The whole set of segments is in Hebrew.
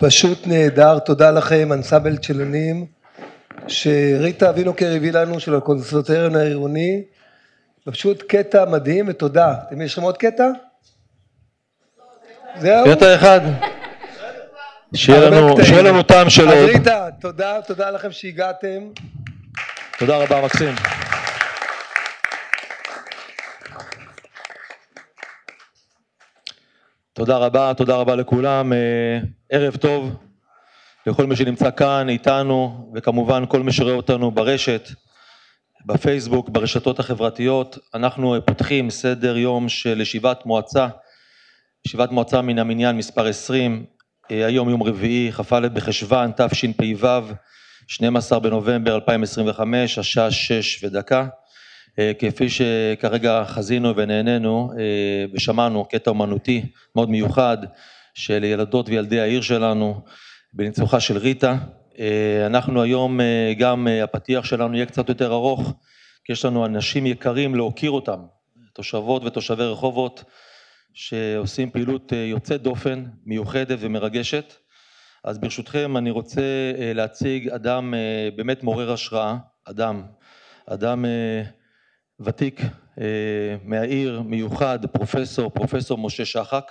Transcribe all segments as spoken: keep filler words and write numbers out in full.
פשוט נהדר, תודה לכם, אנסמבל צ'לנים, שריטה וינוקר הביא לנו של הקונסרבטוריון העירוני, פשוט קטע מדהים ותודה. אתם יש לכם עוד קטע? זהו? קטע אחד. שיהיה לנו, שיהיה לנו טעם של עוד. אז ריטה, תודה, תודה לכם שהגעתם. תודה רבה, מקסים. תודה רבה, תודה רבה לכולם. ערב טוב לכל מי שנמצא כאן איתנו, וכמובן כל מי שרואה אותנו ברשת, בפייסבוק, ברשתות החברתיות. אנחנו פותחים סדר יום של ישיבת מועצה, ישיבת מועצה מן המניין מספר עשרים, היום יום רביעי, כ"א בחשוון, תשפ"ו, שנים עשר בנובמבר אלפיים עשרים וחמש, השעה שש ודקה. כפי שכרגע חזינו ונהנינו ושמענו קטע אומנותי מאוד מיוחד של ילדות וילדי העיר שלנו בניצוחה של ריטה. אנחנו היום גם הפתיח שלנו יהיה קצת יותר ארוך, כי יש לנו אנשים יקרים להוקיר אותם, תושבות ותושבי רחובות שעושים פעילות יוצאת דופן, מיוחדת ומרגשת. אז ברשותכם אני רוצה להציג אדם באמת מעורר השראה, אדם, אדם ותיק מהעיר, מיוחד, פרופסור, פרופסור משה שחק.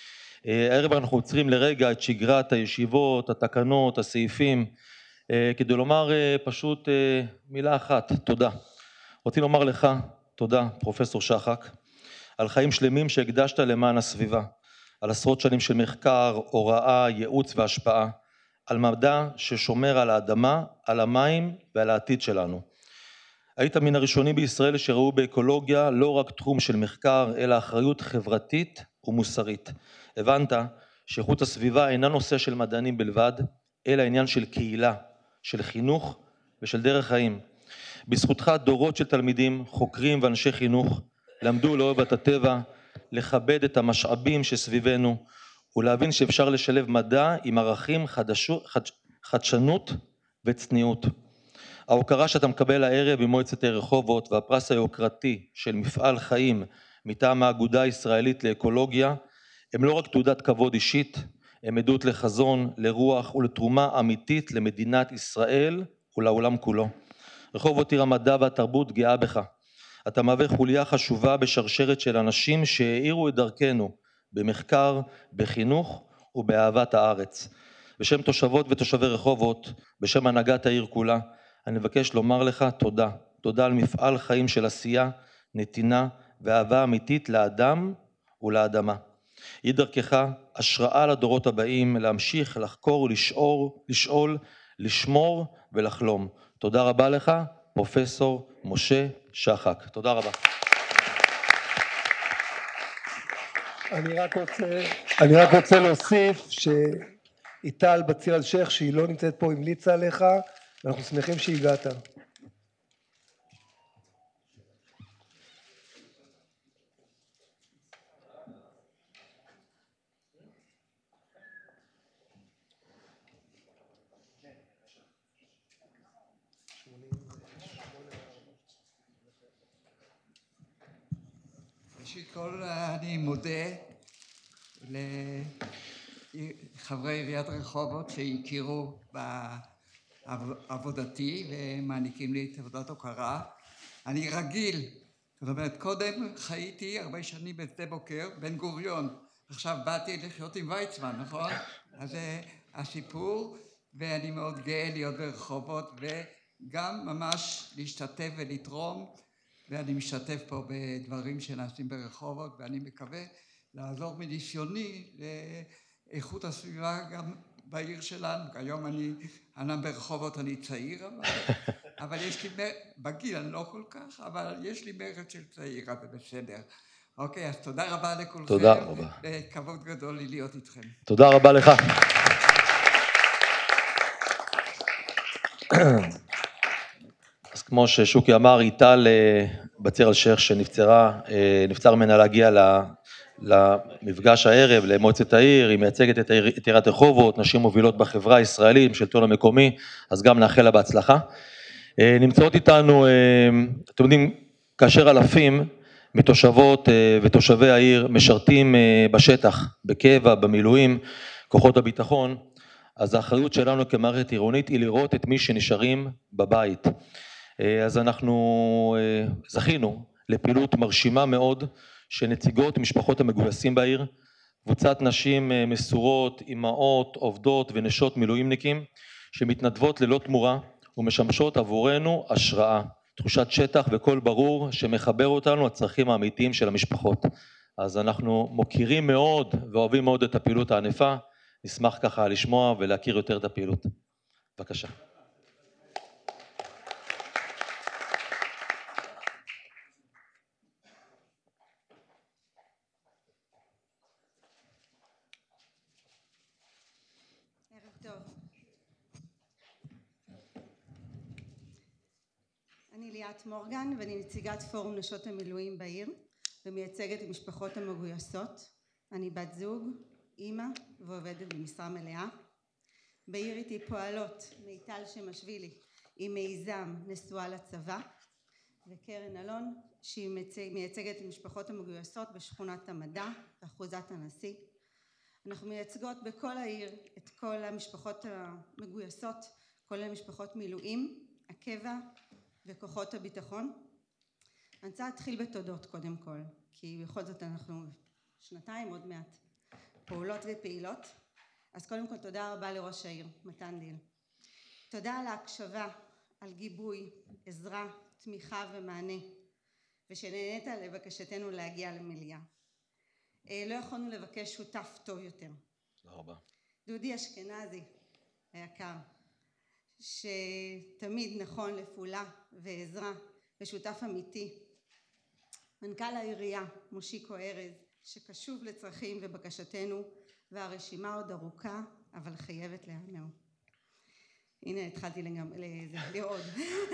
הערב אנחנו עוצרים לרגע את שגרת הישיבות, התקנות, הסעיפים, כדי לומר פשוט מילה אחת, תודה. רוצים לומר לך תודה, פרופסור שחק, על חיים שלמים שהקדשת למען הסביבה, על עשרות שנים של מחקר, הוראה, ייעוץ והשפעה, על מדע ששומר על האדמה, על המים ועל העתיד שלנו. היית מן הראשונים בישראל שראו באקולוגיה לא רק תחום של מחקר, אלא אחריות חברתית ומוסרית. הבנת שאיכות הסביבה אינה נושא של מדענים בלבד, אלא עניין של קהילה, של חינוך ושל דרך חיים. בזכותך דורות של תלמידים, חוקרים ואנשי חינוך, למדו לאהוב את הטבע, לכבד את המשאבים שסביבנו, ולהבין שאפשר לשלב מדע עם ערכים חדשו, חד, חדשנות וצניעות. ההוקרה שאתה מקבל הערב במועצת העיר רחובות והפרס היוקרתי של מפעל חיים מטעם האגודה הישראלית לאקולוגיה הם לא רק תעודת כבוד אישית, הם עדות לחזון, לרוח ולתרומה אמיתית למדינת ישראל ולעולם כולו. רחובות עיר המדע והתרבות גאה בך. אתה מהווה חוליה חשובה בשרשרת של אנשים שהאירו את דרכנו במחקר, בחינוך ובאהבת הארץ. בשם תושבות ותושבי רחובות, בשם הנהגת העיר כולה, אני מבקש לומר לך תודה, תודה על מפעל חיים של עשייה, נתינה ואהבה אמיתית לאדם ולאדמה. היא דרכך השראה לדורות הבאים להמשיך לחקור, לשאול, לשאול, לשמור ולחלום. תודה רבה לך, פרופסור משה שחק. תודה רבה. אני רק רוצה, אני רק רוצה להוסיף שאיטל בציר על שייח שהיא לא נמצאת פה המליצה עליך, ואנחנו שמחים שהגעת. ראשית כל אני מודה לחברי עיריית רחובות שהכירו בעבודתי ומעניקים לי את עבודת הוקרה. אני רגיל, זאת אומרת קודם חייתי הרבה שנים בשדה בוקר, בן גוריון, עכשיו באתי לחיות עם ויצמן, נכון? אז זה הסיפור, ואני מאוד גאה להיות ברחובות וגם ממש להשתתף ולתרום, ואני משתתף פה בדברים שנעשים ברחובות, ואני מקווה לעזור מניסיוני לאיכות הסביבה גם בעיר שלנו. היום אני, אני ברחובות, אני צעיר, אבל, אבל יש לי, בגיל אני לא כל כך, אבל יש לי מרד של צעיר, אבל בסדר. אוקיי, אז תודה רבה לכולכם. תודה רבה. וכבוד גדול לי להיות איתכם. תודה רבה לך. אז כמו ששוקי אמר, איטל בציר על שייח שנפצרה, נפצר ממנה להגיע למפגש הערב, למועצת העיר, היא מייצגת את עיריית רחובות, נשים מובילות בחברה הישראלית, עם שלטון המקומי, אז גם נאחל לה בהצלחה. נמצאות איתנו, אתם יודעים, כאשר אלפים מתושבות ותושבי העיר משרתים בשטח, בקבע, במילואים, כוחות הביטחון, אז האחריות שלנו כמערכת עירונית היא לראות את מי שנשארים בבית. אז אנחנו זכינו לפעילות מרשימה מאוד של נציגות משפחות המגויסים בעיר, קבוצת נשים מסורות, אימהות, עובדות ונשות מילואימניקים שמתנדבות ללא תמורה ומשמשות עבורנו השראה, תחושת שטח וקול ברור שמחבר אותנו לצרכים האמיתיים של המשפחות. אז אנחנו מוקירים מאוד ואוהבים מאוד את הפעילות הענפה, נשמח ככה לשמוע ולהכיר יותר את הפעילות. בבקשה. ערב טוב. אני ליאת מורגן ואני נציגת פורום נשות המילואים בעיר ומייצגת את משפחות המגויסות. אני בת זוג, אימא ועובדת במשרה מלאה. בעיר איתי פועלות מיטל שמשווילי היא מיזם נשואה לצבא, וקרן אלון שהיא מייצגת את משפחות המגויסות בשכונת המדע באחוזת הנשיא. אנחנו מייצגות בכל העיר את כל המשפחות המגויסות, כל המשפחות מילואים, הקבע וכוחות הביטחון. אני רוצה להתחיל בתודות קודם כל, כי בכל זאת אנחנו שנתיים עוד מעט פעולות ופעילות. אז קודם כל תודה רבה לראש העיר מתן דיל. תודה על ההקשבה, על גיבוי, עזרה, תמיכה ומענה, ושנהנית לבקשתנו להגיע למליאה. לא יכולנו לבקש שותף טוב יותר. תודה רבה. דודי אשכנזי היקר, שתמיד נכון לפעולה ועזרה ושותף אמיתי. מנכ"ל העירייה מושיקו ארז, שקשוב לצרכים ובקשתנו, והרשימה עוד ארוכה אבל חייבת להיאמר. הנה התחלתי לגמ... לראות.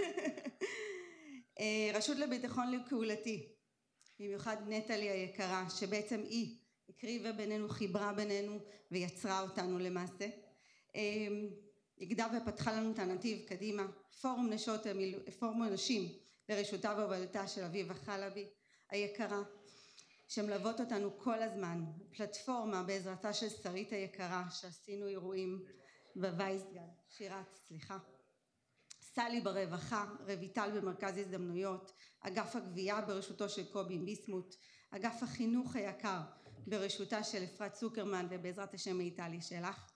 רשות לביטחון קהילתי, במיוחד נטלי היקרה, שבעצם היא הקריבה בינינו, חיברה בינינו ויצרה אותנו למעשה. הגדה ופתחה לנו את הנתיב קדימה. פורום נשות המילואים, פורום נשים לרשותה והובלתה של אביבה חלבי היקרה, שמלוות אותנו כל הזמן. פלטפורמה בעזרתה של שרית היקרה, שעשינו אירועים בווייסגל, שירת, סליחה. סלי ברווחה, רביטל במרכז הזדמנויות, אגף הגבייה בראשותו של קובי ביסמוט, אגף החינוך היקר בראשותה של אפרת סוקרמן ובעזרת השם איטלי שלך.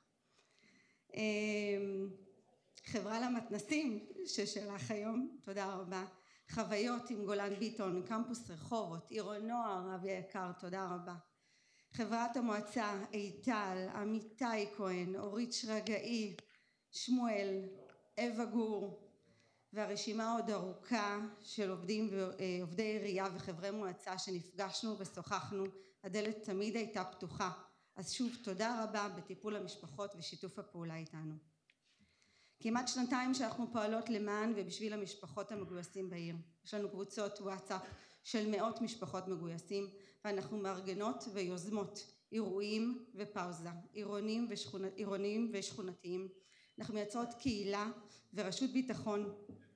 חברה למתנסים ששלח היום, תודה רבה. חוויות עם גולן ביטון, קמפוס רחובות, עיר הנוער, אבי היקר, תודה רבה. חברת המועצה, איטל, עמיתי כהן, אורית שרגאי, שמואל, אווה גור, והרשימה עוד ארוכה של עובדים ועובדי עירייה וחברי מועצה שנפגשנו ושוחחנו. הדלת תמיד הייתה פתוחה. אז שוב תודה רבה בטיפול המשפחות ושיתוף הפעולה איתנו. כמעט שנתיים שאנחנו פועלות למען ובשביל המשפחות המגויסים בעיר. יש לנו קבוצות וואטסאפ של מאות משפחות מגויסים, ואנחנו מארגנות ויוזמות אירועים ופאוזה, עירוניים ושכונת, עירוניים ושכונתיים. אנחנו מייצרות קהילה ורשות ביטחון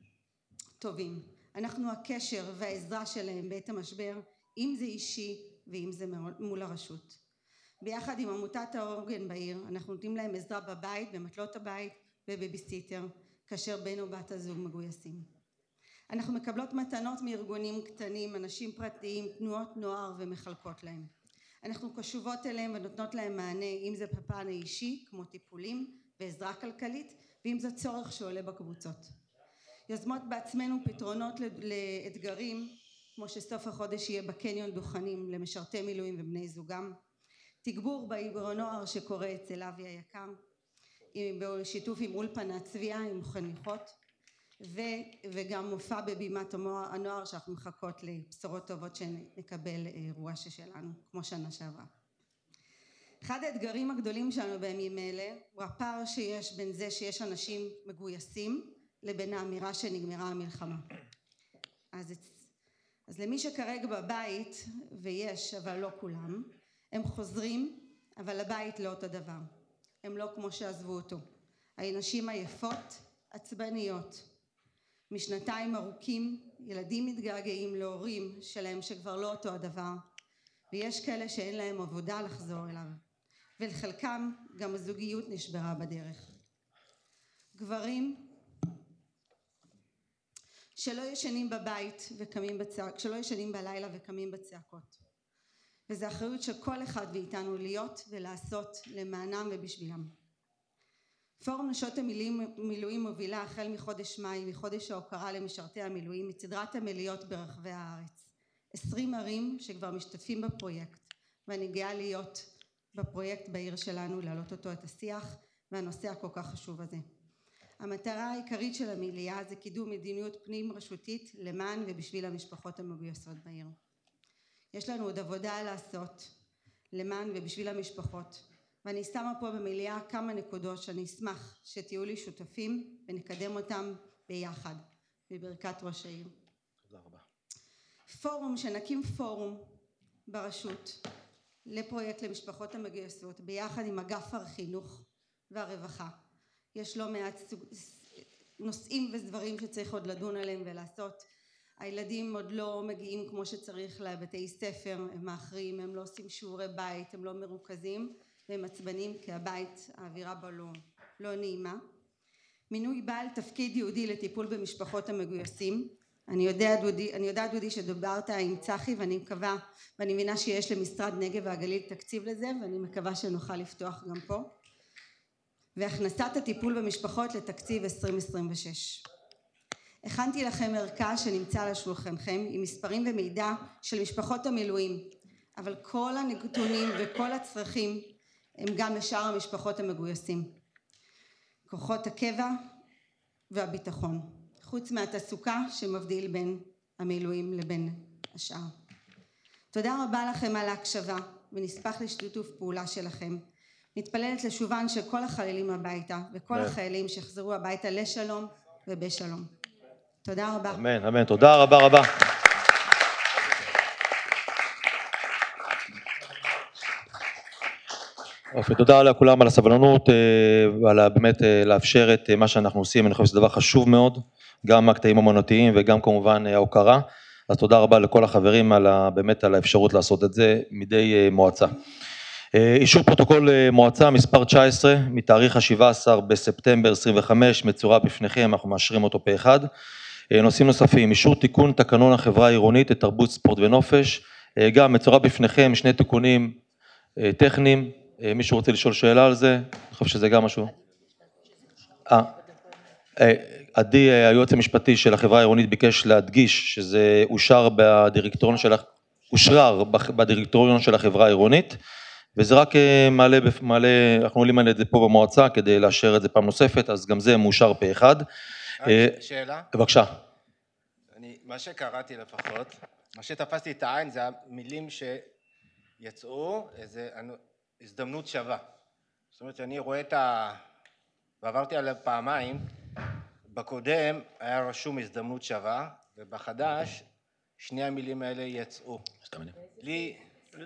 טובים. אנחנו הקשר והעזרה שלהם בעת המשבר, אם זה אישי ואם זה מול הרשות. ביחד עם עמותת העוגן בעיר, אנחנו נותנים להם עזרה בבית, במטלות הבית ובביסיטר, כאשר בן או בת הזוג מגויסים. אנחנו מקבלות מתנות מארגונים קטנים, אנשים פרטיים, תנועות נוער ומחלקות להם. אנחנו קשובות אליהם ונותנות להם מענה, אם זה בפן האישי, כמו טיפולים ועזרה כלכלית, ואם זה צורך שעולה בקבוצות. יוזמות בעצמנו פתרונות לאתגרים, כמו שסוף החודש יהיה בקניון דוכנים למשרתי מילואים ובני זוגם, תגבור בעיר הנוער שקורה אצל אבי היקר, בשיתוף עם אולפנת צביה עם חניכות, ו, וגם מופע בבימת הנוער שאנחנו מחכות לבשורות טובות שנקבל אירוע ששלנו, כמו שנה שעברה. אחד האתגרים הגדולים שלנו בימים אלה הוא הפער שיש בין זה שיש אנשים מגויסים לבין האמירה שנגמרה המלחמה. אז, אז למי שכרגע בבית, ויש אבל לא כולם, הם חוזרים, אבל הבית לא אותו דבר. הם לא כמו שעזבו אותו. האנשים עייפות, עצבניות. משנתיים ארוכים, ילדים מתגעגעים להורים שלהם שכבר לא אותו הדבר. ויש כאלה שאין להם עבודה לחזור אליו. ולחלקם גם הזוגיות נשברה בדרך. גברים שלא ישנים בבית וקמים בצעקות, שלא ישנים בלילה וקמים בצעקות. וזו אחריות של כל אחד מאיתנו להיות ולעשות למענם ובשבילם. פורום נשות המילואים מובילה החל מחודש מאי, מחודש ההוקרה למשרתי המילואים, את סדרת המליאות ברחבי הארץ. עשרים ערים שכבר משתתפים בפרויקט, ואני גאה להיות בפרויקט בעיר שלנו, להעלות אותו את השיח והנושא הכל כך חשוב הזה. המטרה העיקרית של המליאה זה קידום מדיניות פנים רשותית למען ובשביל המשפחות המגויסות בעיר. יש לנו עוד עבודה לעשות למען ובשביל המשפחות, ואני שמה פה במליאה כמה נקודות שאני אשמח שתהיו לי שותפים ונקדם אותם ביחד, בברכת ראש העיר. תודה רבה. פורום, שנקים פורום ברשות לפרויקט למשפחות המגויסות ביחד עם אגף החינוך והרווחה. יש לא מעט נושאים ודברים שצריך עוד לדון עליהם ולעשות. הילדים עוד לא מגיעים כמו שצריך לבתי ספר, הם מאחרים, הם לא עושים שיעורי בית, הם לא מרוכזים והם עצבנים כי הבית, האווירה בו לא, לא נעימה. מינוי בעל תפקיד ייעודי לטיפול במשפחות המגויסים. אני יודע דודי, אני יודעת דודי שדוברת עם צחי ואני מקווה ואני מבינה שיש למשרד נגב והגליל תקציב לזה ואני מקווה שנוכל לפתוח גם פה. והכנסת הטיפול במשפחות לתקציב עשרים עשרים ושש. הכנתי לכם ערכה שנמצא על שולחנכם עם מספרים ומידע של משפחות המילואים, אבל כל הנתונים וכל הצרכים הם גם לשאר המשפחות המגויסים. כוחות הקבע והביטחון, חוץ מהתעסוקה שמבדיל בין המילואים לבין השאר. תודה רבה לכם על ההקשבה ונשמח לשיתוף פעולה שלכם. מתפללת לשובן של כל החיילים הביתה וכל החיילים שיחזרו הביתה לשלום ובשלום. תודה רבה. אמן, אמן. תודה רבה רבה. אוקיי, תודה לכולם על הסבלנות ועל באמת לאפשר את מה שאנחנו עושים. אני חושב שזה דבר חשוב מאוד, גם הקטעים האמנותיים וגם כמובן ההוקרה. אז תודה רבה לכל החברים על באמת על האפשרות לעשות את זה מדי מועצה. אישור פרוטוקול מועצה מספר תשע עשרה מתאריך ה-שבעה עשר בספטמבר עשרים וחמש מצורף בפניכם, אנחנו מאשרים אותו פה אחד. נושאים נוספים, אישור תיקון תקנון החברה העירונית לתרבות ספורט ונופש, גם מצורף בפניכם שני תיקונים טכניים. מישהו רוצה לשאול שאלה על זה? אני חושב שזה גם משהו. אה, עדי, היועץ המשפטי של החברה העירונית ביקש להדגיש שזה אושר בדירקטוריון של אושרר בדירקטוריון של החברה העירונית. וזה רק מעלה, מעלה, אנחנו עולים על זה פה במועצה כדי לאשר את זה פעם נוספת, אז גם זה מאושר פה אחד. שאלה? בבקשה. אני, מה שקראתי לפחות, מה שתפסתי את העין זה המילים שיצאו, איזה הזדמנות שווה. זאת אומרת, אני רואה את ה... ועברתי עליו פעמיים, בקודם היה רשום הזדמנות שווה, ובחדש שני המילים האלה יצאו. לי...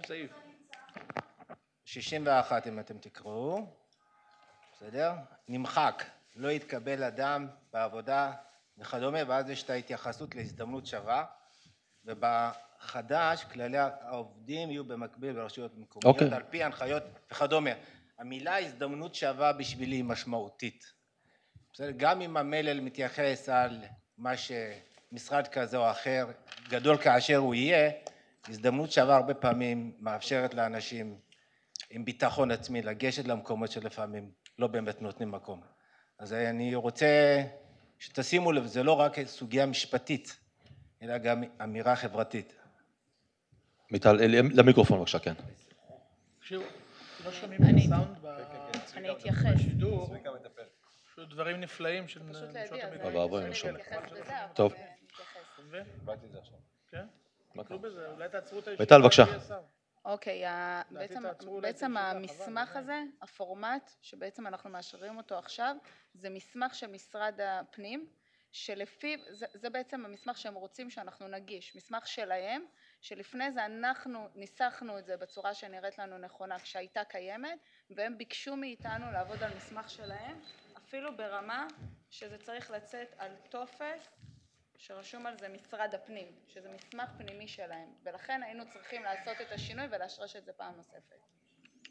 שישים ואחת אם אתם תקראו, בסדר? נמחק, לא יתקבל אדם בעבודה וכדומה, ואז יש את ההתייחסות להזדמנות שווה, ובחדש כללי העובדים יהיו במקביל ברשויות מקומיות, okay. על פי הנחיות וכדומה. המילה הזדמנות שווה בשבילי היא משמעותית. בסדר? גם אם המלל מתייחס על מה שמשרד כזה או אחר, גדול כאשר הוא יהיה, הזדמנות שווה הרבה פעמים מאפשרת לאנשים עם ביטחון עצמי לגשת למקומות שלפעמים לא באמת נותנים מקום. אז אני רוצה שתשימו לב, זה לא רק סוגיה משפטית, אלא גם אמירה חברתית. מיטל, למיקרופון בבקשה, כן. לא שומעים את הסאונד בשידור, פשוט דברים נפלאים של נשות המקום. טוב. קיבלתי את זה עכשיו. כן? תקלו בזה, אולי תעצרו את הישיבה. מיטל, בבקשה. אוקיי, בעצם המסמך הזה, הפורמט שבעצם אנחנו מאשרים אותו עכשיו, זה מסמך של משרד הפנים, שלפיו, זה בעצם המסמך שהם רוצים שאנחנו נגיש, מסמך שלהם, שלפני זה אנחנו ניסחנו את זה בצורה שנראית לנו נכונה כשהייתה קיימת, והם ביקשו מאיתנו לעבוד על מסמך שלהם, אפילו ברמה שזה צריך לצאת על טופס, שרשום על זה משרד הפנים, שזה מסמך פנימי שלהם, ולכן היינו צריכים לעשות את השינוי ולהשרש את זה פעם נוספת.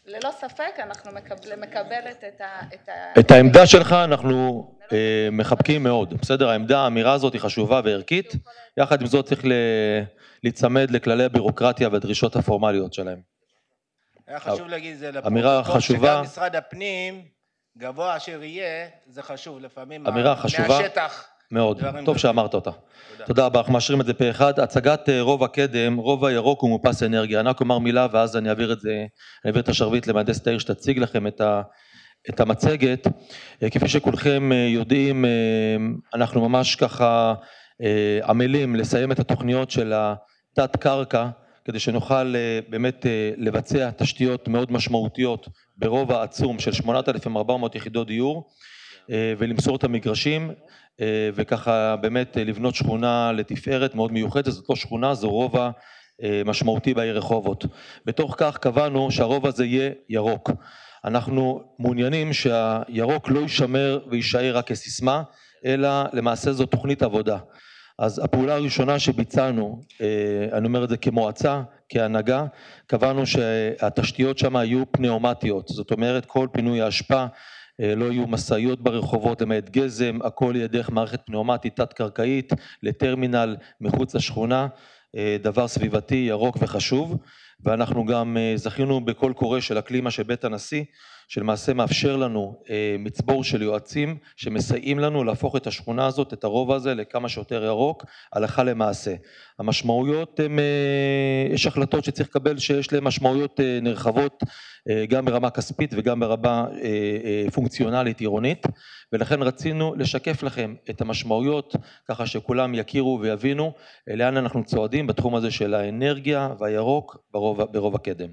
ללא ספק אנחנו מקבל, מקבלת את, ה, את, ה... את העמדה שלך אנחנו אה, מחבקים מאוד, בסדר? העמדה, האמירה הזאת היא חשובה וערכית, יחד עם זאת צריך להצמד לכללי הבירוקרטיה והדרישות הפורמליות שלהם. היה חשוב להגיד זה אמירה חשובה, שגם משרד הפנים, גבוה אשר יהיה, זה חשוב לפעמים אמירה חשובה מהשטח. מאוד, טוב שאמרת אותה. תודה רבה, אנחנו מאשרים את זה פה אחד. הצגת רובע קדם, רובע ירוק הוא מופס אנרגיה. אני רק אומר מילה ואז אני אעביר את זה, אני אעביר את השרביט למהנדסת העיר שתציג לכם את ה... את המצגת. כפי שכולכם יודעים, אנחנו ממש ככה עמלים לסיים את התוכניות של התת קרקע, כדי שנוכל באמת לבצע תשתיות מאוד משמעותיות ברובע עצום של שמונת אלפים וארבע מאות יחידות דיור, ולמסור את המגרשים, וככה באמת לבנות שכונה לתפארת מאוד מיוחדת. זאת לא שכונה, זו רובע משמעותי בעיר רחובות. בתוך כך קבענו שהרובע הזה יהיה ירוק. אנחנו מעוניינים שהירוק לא יישמר ויישאר רק כסיסמה, אלא למעשה זו תוכנית עבודה. אז הפעולה הראשונה שביצענו, אני אומר את זה כמועצה, כהנהגה, קבענו שהתשתיות שם היו פנאומטיות, זאת אומרת כל פינוי האשפה, לא יהיו מסעיות ברחובות למעט גזם, הכל יהיה דרך מערכת פנאומטית תת-קרקעית לטרמינל מחוץ לשכונה, דבר סביבתי ירוק וחשוב. ואנחנו גם זכינו בכל קורא של אקלימה של בית הנשיא, שלמעשה מאפשר לנו מצבור של יועצים שמסייעים לנו להפוך את השכונה הזאת, את הרובע הזה, לכמה שיותר ירוק, הלכה למעשה. המשמעויות הן, יש החלטות שצריך לקבל שיש להן משמעויות נרחבות, גם ברמה כספית וגם ברמה פונקציונלית עירונית, ולכן רצינו לשקף לכם את המשמעויות, ככה שכולם יכירו ויבינו לאן אנחנו צועדים בתחום הזה של האנרגיה והירוק ברובע, ברובע קדם.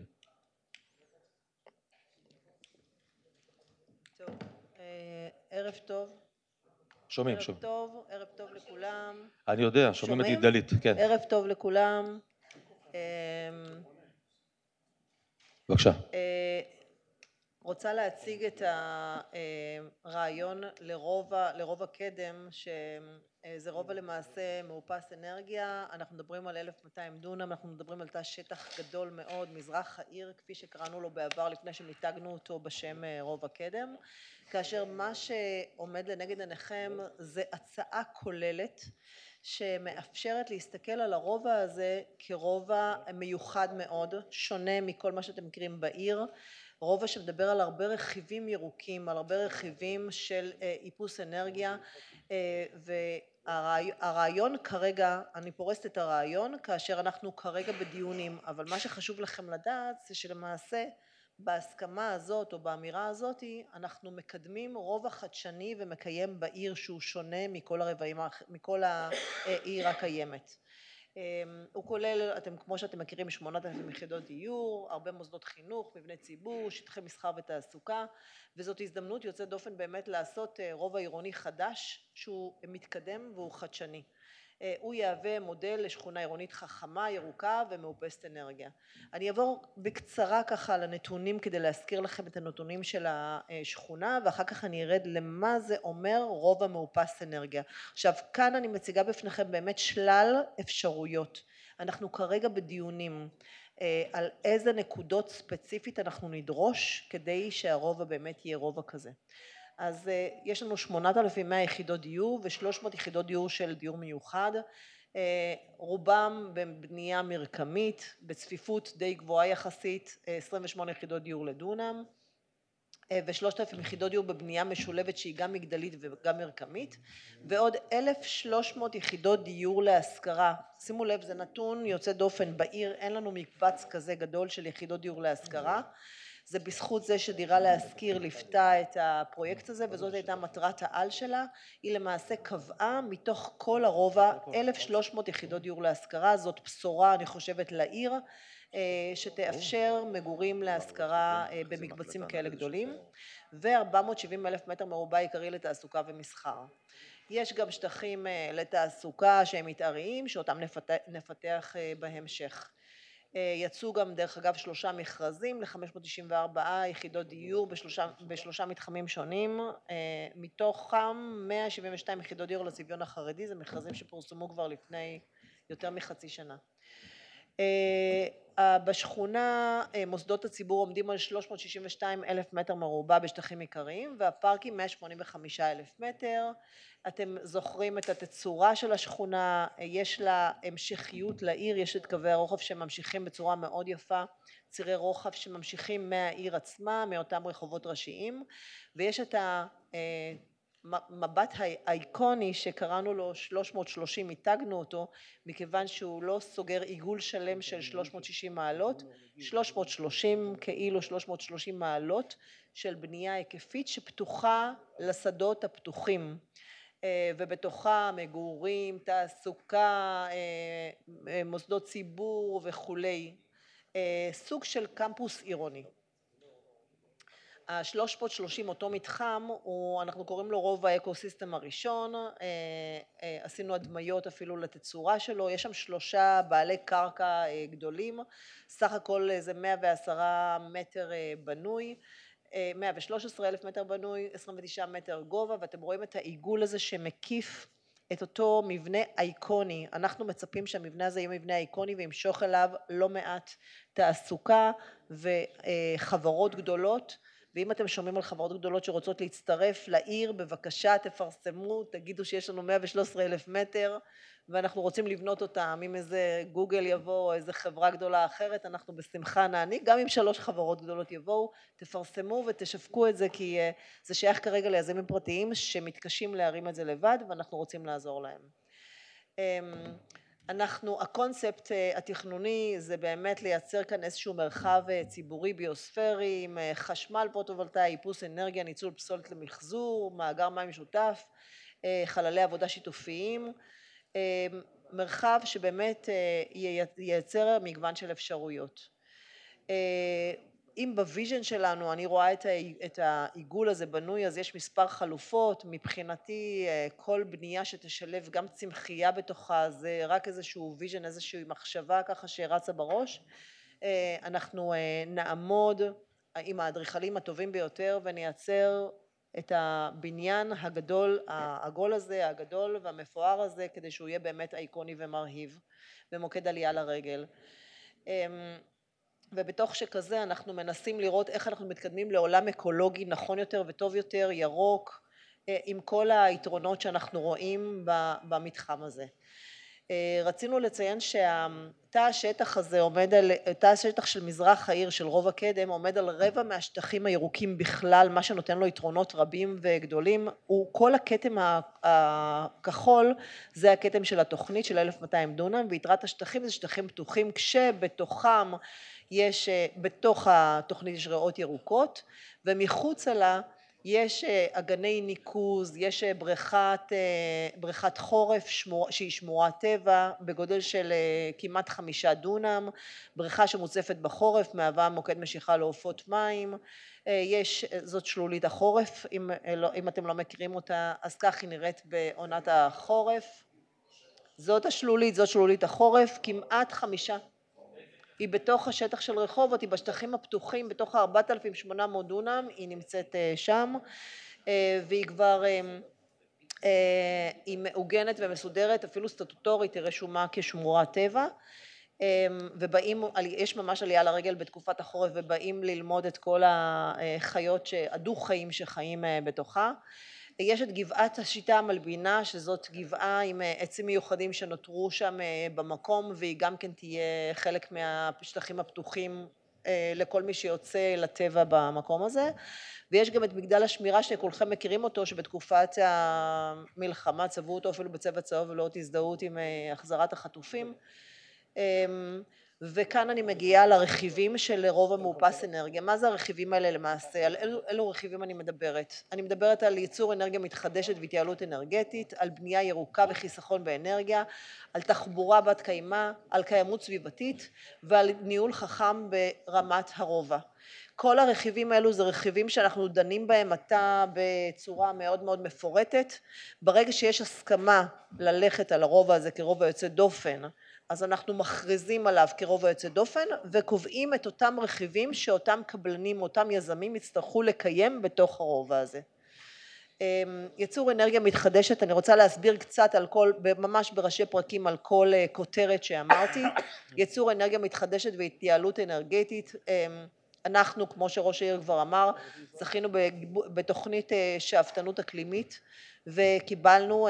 טוב, ערב טוב. שומעים, ערב שומעים. טוב, ערב טוב לכולם. אני יודע, שומעים את דלית, כן. ערב טוב לכולם. בבקשה. רוצה להציג את הרעיון לרובע, לרובע קדם, שזה רובע למעשה מאופס אנרגיה. אנחנו מדברים על אלף ומאתיים דונם, אנחנו מדברים על תא שטח גדול מאוד, מזרח העיר, כפי שקראנו לו בעבר לפני שמיתגנו אותו בשם רובע קדם, כאשר מה שעומד לנגד עיניכם זה הצעה כוללת שמאפשרת להסתכל על הרובע הזה כרובע מיוחד מאוד, שונה מכל מה שאתם מכירים בעיר, רובע שמדבר על הרבה רכיבים ירוקים, על הרבה רכיבים של איפוס אנרגיה, והרעיון כרגע, אני פורסת את הרעיון כאשר אנחנו כרגע בדיונים, אבל מה שחשוב לכם לדעת זה שלמעשה בהסכמה הזאת או באמירה הזאת אנחנו מקדמים רובע חדשני ומקיים בעיר שהוא שונה מכל הרבעים, מכל העיר הקיימת. הוא כולל, אתם כמו שאתם מכירים, שמונת אלפים יחידות דיור, הרבה מוסדות חינוך, מבני ציבור, שטחי מסחר ותעסוקה, וזאת הזדמנות יוצאת דופן באמת לעשות רובע עירוני חדש שהוא מתקדם והוא חדשני. הוא יהווה מודל לשכונה עירונית חכמה, ירוקה ומאופסת אנרגיה. אני אעבור בקצרה ככה לנתונים כדי להזכיר לכם את הנתונים של השכונה, ואחר כך אני ארד למה זה אומר רובע מאופס אנרגיה. עכשיו כאן אני מציגה בפניכם באמת שלל אפשרויות. אנחנו כרגע בדיונים על איזה נקודות ספציפית אנחנו נדרוש כדי שהרובע באמת יהיה רובע כזה. אז יש לנו שמונת אלפים ומאה יחידות דיור ו-שלוש מאות יחידות דיור של דיור מיוחד, רובם בבנייה מרקמית, בצפיפות די גבוהה יחסית, עשרים ושמונה יחידות דיור לדונם, ו-שלושת אלפים יחידות דיור בבנייה משולבת שהיא גם מגדלית וגם מרקמית, ועוד אלף ושלוש מאות יחידות דיור להשכרה. שימו לב, זה נתון יוצא דופן, בעיר אין לנו מקבץ כזה גדול של יחידות דיור להשכרה, זה בזכות זה שדירה להשכיר ליפתה את הפרויקט הזה, וזאת הייתה מטרת העל שלה. היא למעשה קבעה מתוך כל הרובע אלף ושלוש מאות יחידות דיור להשכרה. זאת בשורה אני חושבת לעיר שתאפשר מגורים להשכרה במקבצים כאלה גדולים, ו-ארבע מאות ושבעים אלף מטר מרובע עיקרי לתעסוקה ומסחר. יש גם שטחים לתעסוקה שהם מתאריים שאותם נפתח בהמשך. יצאו גם דרך אגב שלושה מכרזים ל-חמש מאות תשעים וארבע יחידות דיור בשלושה, בשלושה מתחמים שונים, מתוכם מאה שבעים ושתיים יחידות דיור לצביון החרדי, זה מכרזים שפורסמו כבר לפני יותר מחצי שנה. בשכונה מוסדות הציבור עומדים על שלוש מאות שישים ושתיים אלף מטר מרובע בשטחים עיקריים, והפארקים מאה שמונים וחמישה אלף מטר. אתם זוכרים את התצורה של השכונה, יש לה המשכיות לעיר, יש את קווי הרוחב שממשיכים בצורה מאוד יפה, צירי רוחב שממשיכים מהעיר עצמה, מאותם רחובות ראשיים, ויש את המבט האיקוני שקראנו לו שלוש מאות ושלושים, מיתגנו אותו, מכיוון שהוא לא סוגר עיגול שלם של שלוש מאות ושישים מעלות, שלוש מאות ושלושים כאילו שלוש מאות ושלושים מעלות של בנייה היקפית שפתוחה לשדות הפתוחים, ובתוכה מגורים, תעסוקה, מוסדות ציבור וכולי, סוג של קמפוס עירוני. ה-שלוש מאות ושלושים אותו מתחם, הוא, אנחנו קוראים לו רובע האקוסיסטם הראשון, עשינו הדמיות אפילו לתצורה שלו, יש שם שלושה בעלי קרקע גדולים, סך הכל זה מאה ועשרה מטר בנוי, מאה ושלושה עשר אלף מטר בנוי, עשרים ותשעה מטר גובה, ואתם רואים את העיגול הזה שמקיף את אותו מבנה אייקוני. אנחנו מצפים שהמבנה הזה יהיה מבנה אייקוני וימשוך אליו לא מעט תעסוקה וחברות גדולות, ואם אתם שומעים על חברות גדולות שרוצות להצטרף לעיר, בבקשה תפרסמו, תגידו שיש לנו מאה ושלושה עשר אלף מטר ואנחנו רוצים לבנות אותם, אם איזה גוגל יבוא או איזה חברה גדולה אחרת, אנחנו בשמחה נעניק, גם אם שלוש חברות גדולות יבואו, תפרסמו ותשווקו את זה, כי זה שייך כרגע ליזמים פרטיים שמתקשים להרים את זה לבד, ואנחנו רוצים לעזור להם. אנחנו, הקונספט התכנוני זה באמת לייצר כאן איזשהו מרחב ציבורי ביוספרי, עם חשמל פוטו-וולטאי, איפוס אנרגיה, ניצול פסולת למחזור, מאגר מים משותף, חללי עבודה שיתופיים, מרחב שבאמת ייצר מגוון של אפשרויות. אם בוויז'ן שלנו אני רואה את העיגול הזה בנוי, אז יש מספר חלופות, מבחינתי כל בנייה שתשלב גם צמחייה בתוכה, זה רק איזשהו ויז'ן, איזושהי מחשבה ככה שרצה בראש, אנחנו נעמוד עם האדריכלים הטובים ביותר ונייצר את הבניין הגדול, העגול הזה, הגדול והמפואר הזה, כדי שהוא יהיה באמת אייקוני ומרהיב, במוקד עלייה לרגל. ובתוך שכזה אנחנו מנסים לראות איך אנחנו מתקדמים לעולם אקולוגי נכון יותר וטוב יותר, ירוק, עם כל היתרונות שאנחנו רואים במתחם הזה. רצינו לציין שהתא השטח הזה עומד על, תא השטח של מזרח העיר של רובע קדם עומד על רבע מהשטחים הירוקים בכלל, מה שנותן לו יתרונות רבים וגדולים, הוא כל הכתם הכחול זה הכתם של התוכנית של אלף ומאתיים דונם, ויתרת השטחים זה שטחים פתוחים, כשבתוכם יש, בתוך התוכנית יש ריאות ירוקות, ומחוץ לה יש אגני ניקוז, יש בריכת, בריכת חורף שמור, שהיא שמורת טבע בגודל של כמעט חמישה דונם, בריכה שמוצפת בחורף, מהווה מוקד משיכה לעופות מים, יש, זאת שלולית החורף, אם, אם אתם לא מכירים אותה, אז כך היא נראית בעונת החורף, זאת השלולית, זאת שלולית החורף, כמעט חמישה, היא בתוך השטח של רחובות, היא בשטחים הפתוחים, בתוך ארבעת אלפים ושמונה מאות דונם, היא נמצאת שם, והיא כבר, היא מעוגנת ומסודרת, אפילו סטטוטורית, היא רשומה כשמורת טבע, ובאים, יש ממש עלייה לרגל בתקופת החורף, ובאים ללמוד את כל החיות, הדו חיים שחיים בתוכה. יש את גבעת השיטה המלבינה, שזאת גבעה עם עצים מיוחדים שנותרו שם במקום, והיא גם כן תהיה חלק מהשטחים הפתוחים לכל מי שיוצא לטבע במקום הזה. ויש גם את מגדל השמירה שכולכם מכירים אותו, שבתקופת המלחמה צבעו אותו אפילו בצבע צהוב ולא הזדהות עם החזרת החטופים. וכאן אני מגיעה לרכיבים של רובע מאופס אנרגיה. מה זה הרכיבים האלה למעשה? על אילו, אילו רכיבים אני מדברת? אני מדברת על ייצור אנרגיה מתחדשת והתייעלות אנרגטית, על בנייה ירוקה וחיסכון באנרגיה, על תחבורה בת קיימא, על קיימות סביבתית ועל ניהול חכם ברמת הרובע. כל הרכיבים האלו זה רכיבים שאנחנו דנים בהם עתה בצורה מאוד מאוד מפורטת. ברגע שיש הסכמה ללכת על הרובע הזה כרובע יוצא דופן, אז אנחנו מכריזים עליו כרובע יוצא דופן וקובעים את אותם רכיבים שאותם קבלנים, אותם יזמים יצטרכו לקיים בתוך הרובע הזה. ייצור אנרגיה מתחדשת, אני רוצה להסביר קצת על כל, ממש בראשי פרקים על כל כותרת שאמרתי. ייצור אנרגיה מתחדשת והתייעלות אנרגטית, אנחנו כמו שראש העיר כבר אמר, זכינו בתוכנית שאפתנות אקלימית וקיבלנו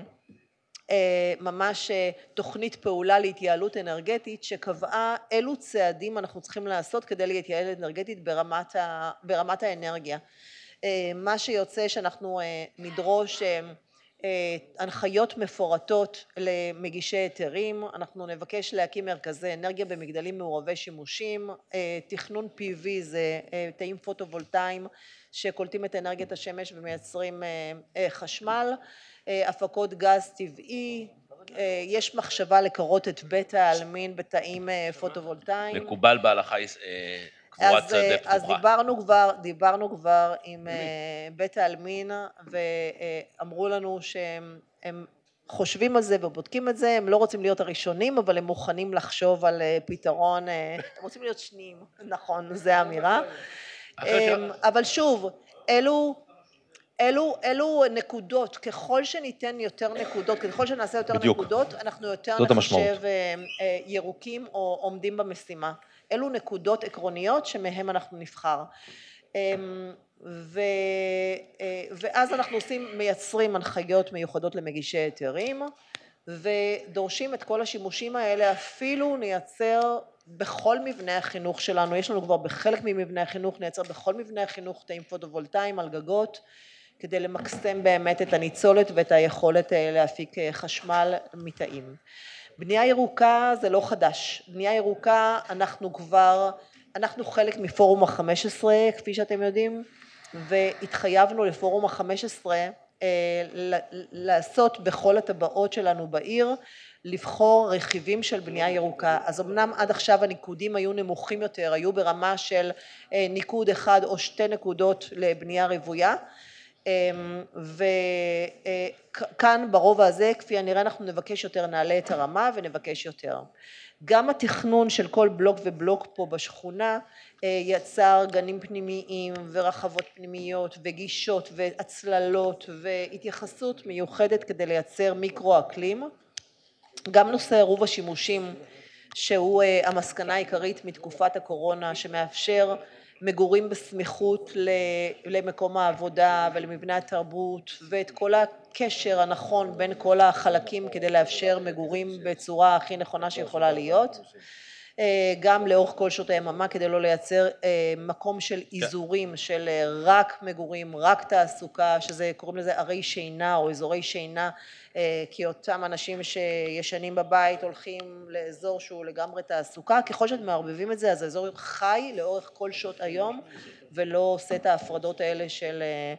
ממש תוכנית פעולה להתייעלות אנרגטית שקבעה אילו צעדים אנחנו צריכים לעשות כדי להתייעל אנרגטית ברמת, ה, ברמת האנרגיה. מה שיוצא שאנחנו נדרוש הנחיות מפורטות למגישי היתרים, אנחנו נבקש להקים מרכזי אנרגיה במגדלים מעורבי שימושים, תכנון פי וי זה תאים פוטו-וולטאיים שקולטים את אנרגיית השמש ומייצרים חשמל, הפקות גז טבעי, יש מחשבה לקרות את בית העלמין בתאים פוטו-וולטאיים. מקובל בהלכה קבורת שדה פתוחה. אז דיברנו כבר, דיברנו כבר עם בית העלמין ואמרו לנו שהם חושבים על זה ובודקים את זה, הם לא רוצים להיות הראשונים אבל הם מוכנים לחשוב על פתרון, הם רוצים להיות שניים, נכון, זו האמירה. אבל שוב, אלו אלו, אלו נקודות, ככל שניתן יותר נקודות, ככל שנעשה יותר בדיוק. נקודות, אנחנו יותר נחשב ירוקים או עומדים במשימה. אלו נקודות עקרוניות שמהם אנחנו נבחר. ו, ואז אנחנו עושים, מייצרים הנחיות מיוחדות למגישי היתרים, ודורשים את כל השימושים האלה, אפילו נייצר בכל מבנה החינוך שלנו, יש לנו כבר בחלק ממבנה החינוך, נייצר בכל מבנה החינוך תאים פוטו-וולטאיים על גגות, כדי למקסם באמת את הניצולת ואת היכולת להפיק חשמל מתאים. בנייה ירוקה זה לא חדש, בנייה ירוקה אנחנו כבר, אנחנו חלק מפורום ה-חמש עשרה כפי שאתם יודעים, והתחייבנו לפורום ה-חמש עשרה לעשות בכל הטבעות שלנו בעיר, לבחור רכיבים של בנייה ירוקה. אז אמנם עד עכשיו הניקודים היו נמוכים יותר, היו ברמה של ניקוד אחד או שתי נקודות לבנייה רוויה, וכאן ברובע הזה כפי הנראה אנחנו נבקש יותר, נעלה את הרמה ונבקש יותר. גם התכנון של כל בלוק ובלוק פה בשכונה יצר גנים פנימיים ורחבות פנימיות וגישות והצללות והתייחסות מיוחדת כדי לייצר מיקרו-אקלים. גם נושא עירוב השימושים שהוא המסקנה העיקרית מתקופת הקורונה שמאפשר מגורים בסמיכות למקום העבודה ולמבנה התרבות ואת כל הקשר הנכון בין כל החלקים כדי לאפשר מגורים בצורה הכי נכונה שיכולה להיות, גם לאורך כל שעות היממה כדי לא לייצר מקום של איזורים של רק מגורים, רק תעסוקה, שזה קוראים לזה ערי שינה או אזורי שינה, כי אותם אנשים שישנים בבית הולכים לאזור שהוא לגמרי תעסוקה, ככל שאתם מערבבים את זה אז האזור חי לאורך כל שעות היום ולא עושה את ההפרדות האלה של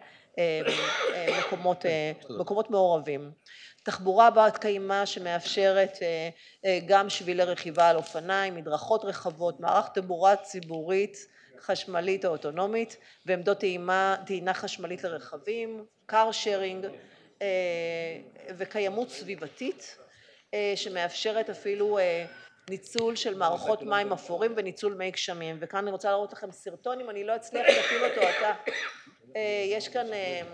מקומות, מקומות מעורבים. תחבורה בת קיימא שמאפשרת גם שבילי רכיבה על אופניים, מדרכות רחבות, מערך תחבורה ציבורית חשמלית או אוטונומית ועמדות טעימה, טעינה חשמלית לרכבים, קאר שיירינג וקיימות סביבתית שמאפשרת אפילו ניצול של מערכות מים אפורים וניצול מי גשמים. וכאן אני רוצה להראות לכם סרטון, אם אני לא אצליח להפעיל אותו אתה. יש כאן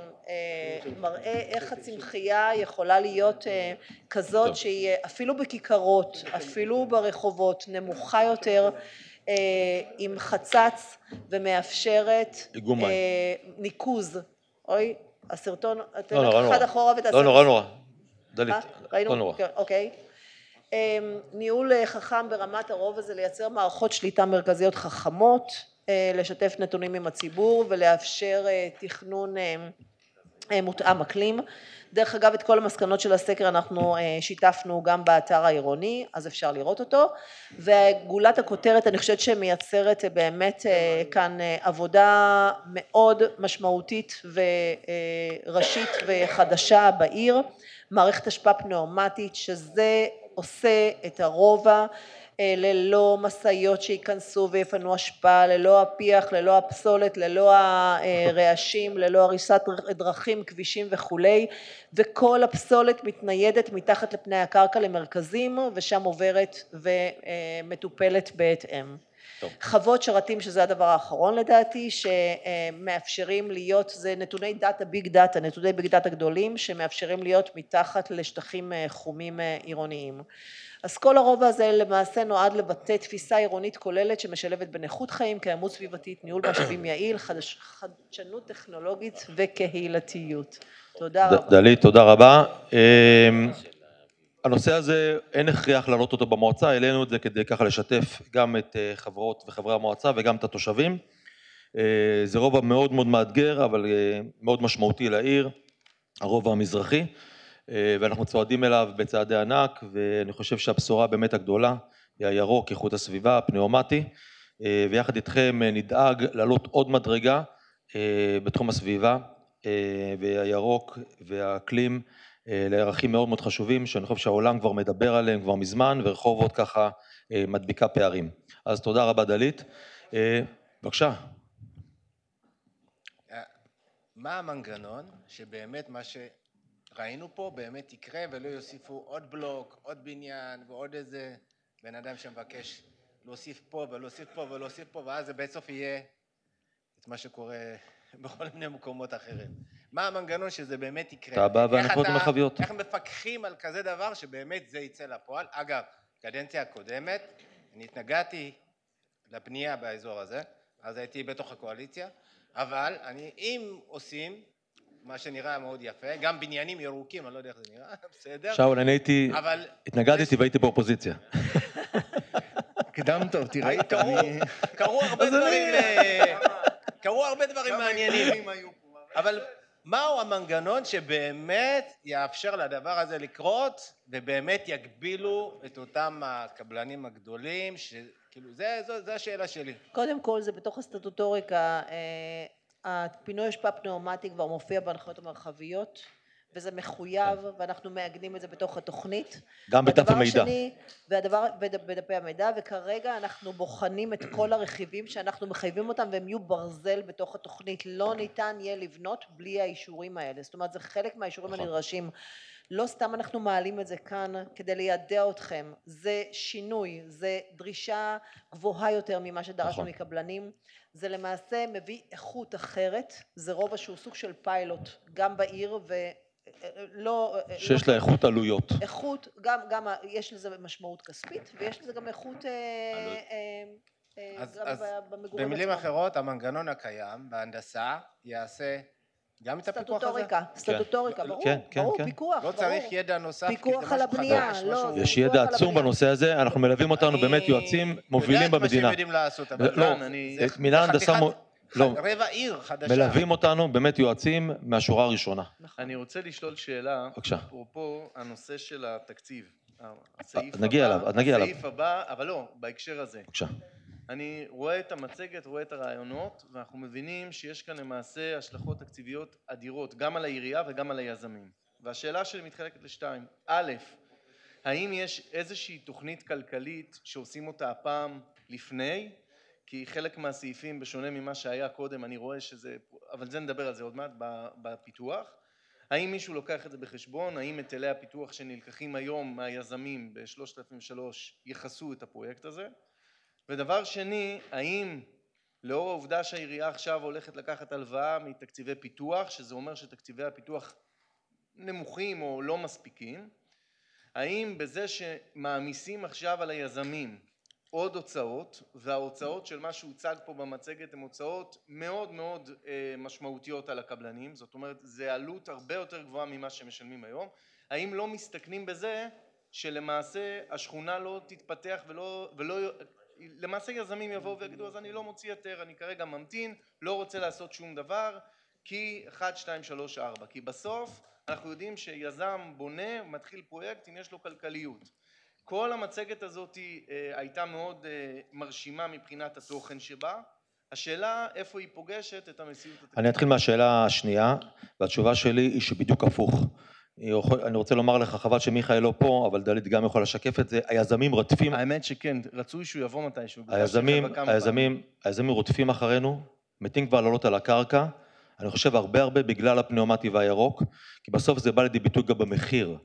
מראה איך הצמחייה יכולה להיות כזאת שהיא אפילו בכיכרות, אפילו ברחובות, נמוכה יותר, עם חצץ ומאפשרת ניקוז. אוי, הסרטון, אתם אחד אחורה ותעשה... לא נורא נורא, דלית, לא נורא. אוקיי. ניהול חכם ברמת הרוב הזה, לייצר מערכות שליטה מרכזיות חכמות, לשתף נתונים עם הציבור ולאפשר תכנון מותאם אקלים. דרך אגב את כל המסקנות של הסקר אנחנו שיתפנו גם באתר העירוני, אז אפשר לראות אותו, וגולת הכותרת אני חושבת שמייצרת באמת כאן עבודה מאוד משמעותית וראשית וחדשה בעיר, מערכת אשפה פנאומטית שזה עושה את הרובע ללא מסעיות שייכנסו ויפנו אשפה, ללא הפיח, ללא הפסולת, ללא הרעשים, ללא הריסת דרכים, כבישים וכולי, וכל הפסולת מתניידת מתחת לפני הקרקע למרכזים ושם עוברת ומטופלת בהתאם. טוב. חוות שרתים, שזה הדבר האחרון לדעתי, שמאפשרים להיות, זה נתוני דאטה, ביג דאטה, נתוני ביג דאטה גדולים, שמאפשרים להיות מתחת לשטחים חומים עירוניים. אז כל הרובע הזה למעשה נועד לבטא תפיסה עירונית כוללת שמשלבת בין איכות חיים, קיימות סביבתית, ניהול משאבים יעיל, חדש, חדשנות טכנולוגית וקהילתיות. תודה רבה. דלית, תודה רבה. הנושא הזה אין הכרח להעלות אותו במועצה, העלינו את זה כדי ככה לשתף גם את חברות וחברי המועצה וגם את התושבים. זה רובע מאוד מאוד מאתגר, אבל מאוד משמעותי לעיר, הרובע המזרחי. ואנחנו צועדים אליו בצעדי ענק, ואני חושב שהבשורה באמת הגדולה היא הירוק, איכות הסביבה, הפניאומטי, ויחד איתכם נדאג לעלות עוד מדרגה בתחום הסביבה, והירוק והאקלים לערכים מאוד מאוד חשובים, שאני חושב שהעולם כבר מדבר עליהם כבר מזמן, ורחובות ככה מדביקה פערים. אז תודה רבה דלית. בבקשה. מה המנגנון שבאמת מה ש... ראינו פה באמת יקרה ולא יוסיפו עוד בלוק, עוד בניין ועוד איזה בן אדם שמבקש להוסיף פה ולהוסיף פה ולהוסיף פה, ואז זה בסוף יהיה את מה שקורה בכל מיני מקומות אחרים. מה המנגנון שזה באמת יקרה? תב"ע והנחות מרחביות. איך מפקחים על כזה דבר שבאמת זה יצא לפועל? אגב, קדנציה הקודמת, אני התנגדתי לבנייה באזור הזה, אז הייתי בתוך הקואליציה, אבל אני, אם עושים, מה שנראה מאוד יפה, גם בניינים ירוקים, אני לא יודע איך זה נראה, בסדר? שאול, אני הייתי, התנגדתי והייתי באופוזיציה. קדם טוב, תראה. קרו הרבה דברים, קרו הרבה דברים מעניינים, אבל מהו המנגנון שבאמת יאפשר לדבר הזה לקרות, ובאמת יגבילו את אותם הקבלנים הגדולים, שכאילו, זה השאלה שלי. קודם כל, זה בתוך הסטטוטוריקה, הפינוי אשפה פניאומטי כבר מופיע בהנחיות המרחביות, וזה מחויב, ואנחנו מעגנים את זה בתוך התוכנית. גם בדף המידע. השני, והדבר בדפי המידע, וכרגע אנחנו בוחנים את כל הרכיבים שאנחנו מחייבים אותם, והם יהיו ברזל בתוך התוכנית. לא ניתן יהיה לבנות בלי האישורים האלה. זאת אומרת, זה חלק מהאישורים הנדרשים. לא סתם אנחנו מעלים את זה כאן כדי לידע אתכם. זה שינוי, זה דרישה גבוהה יותר ממה שדרשנו מקבלנים. זה למעשה מביא איכות אחרת, זה רובע שהוא סוג של פיילוט, גם בעיר ולא... שיש לה איכות עלויות. איכות, גם, גם יש לזה משמעות כספית, ויש לזה גם איכות... אז, אז במילים אחרות, המנגנון הקיים בהנדסה יעשה גם את הפיקוח הזה? סטטוטוריקה, סטטוטוריקה, ברור, ברור, פיקוח, לא צריך ידע נוסף, פיקוח על הבנייה, לא... יש ידע עצום בנושא הזה, אנחנו מלווים אותנו באמת יועצים מובילים במדינה. אני יודעת מה שהם יודעים לעשות, אבל מינהל הנדסה... רבע עיר חדשה. מלווים אותנו באמת יועצים מהשורה הראשונה. אני רוצה לשאול שאלה, אפרופו הנושא של התקציב. נגיע אליו, נגיע אליו. הסעיף הבא, אבל לא, בהקשר הזה. בבקשה. אני רואה את המצגת, רואה את הרעיונות, ואנחנו מבינים שיש כאן למעשה השלכות תקציביות אדירות, גם על העירייה וגם על היזמים. והשאלה שלי מתחלקת לשתיים. א', האם יש איזושהי תוכנית כלכלית שעושים אותה הפעם לפני? כי חלק מהסעיפים, בשונה ממה שהיה קודם, אני רואה שזה, אבל זה נדבר על זה עוד מעט בפיתוח. האם מישהו לוקח את זה בחשבון? האם היטלי הפיתוח שנלקחים היום מהיזמים ב-שלושת אלפים ושלוש יכסו את הפרויקט הזה? ודבר שני, האם לאור העובדה שהעירייה עכשיו הולכת לקחת הלוואה מתקציבי פיתוח, שזה אומר שתקציבי הפיתוח נמוכים או לא מספיקים, האם בזה שמעמיסים עכשיו על היזמים עוד הוצאות, וההוצאות של מה שהוצג פה במצגת הן הוצאות מאוד מאוד משמעותיות על הקבלנים, זאת אומרת זה עלות הרבה יותר גבוהה ממה שמשלמים היום, האם לא מסתכנים בזה שלמעשה השכונה לא תתפתח ולא, ולא למעשה יזמים יבואו ויגידו אז אני לא מוציא יותר, אני כרגע ממתין, לא רוצה לעשות שום דבר, כי אחת, שתיים, שלוש, ארבע, כי בסוף אנחנו יודעים שיזם בונה, מתחיל פרויקט אם יש לו כלכליות. כל המצגת הזאת הייתה מאוד מרשימה מבחינת התוכן שבה, השאלה איפה היא פוגשת את המציאות. אני אתחיל מהשאלה השנייה, והתשובה שלי היא שבדיוק הפוך. אני רוצה לומר לך, חבל שמיכאל לא פה, אבל דלית גם יכול לשקף את זה, היזמים רודפים... האמת שכן, רצוי שהוא יבוא מתישהו. היזמים, היזמים, היזמים רודפים אחרינו, מתים כבר לעלות על הקרקע, אני חושב הרבה הרבה בגלל הפניאומטי והירוק, כי בסוף זה בא לידי ביטוי גם במחיר.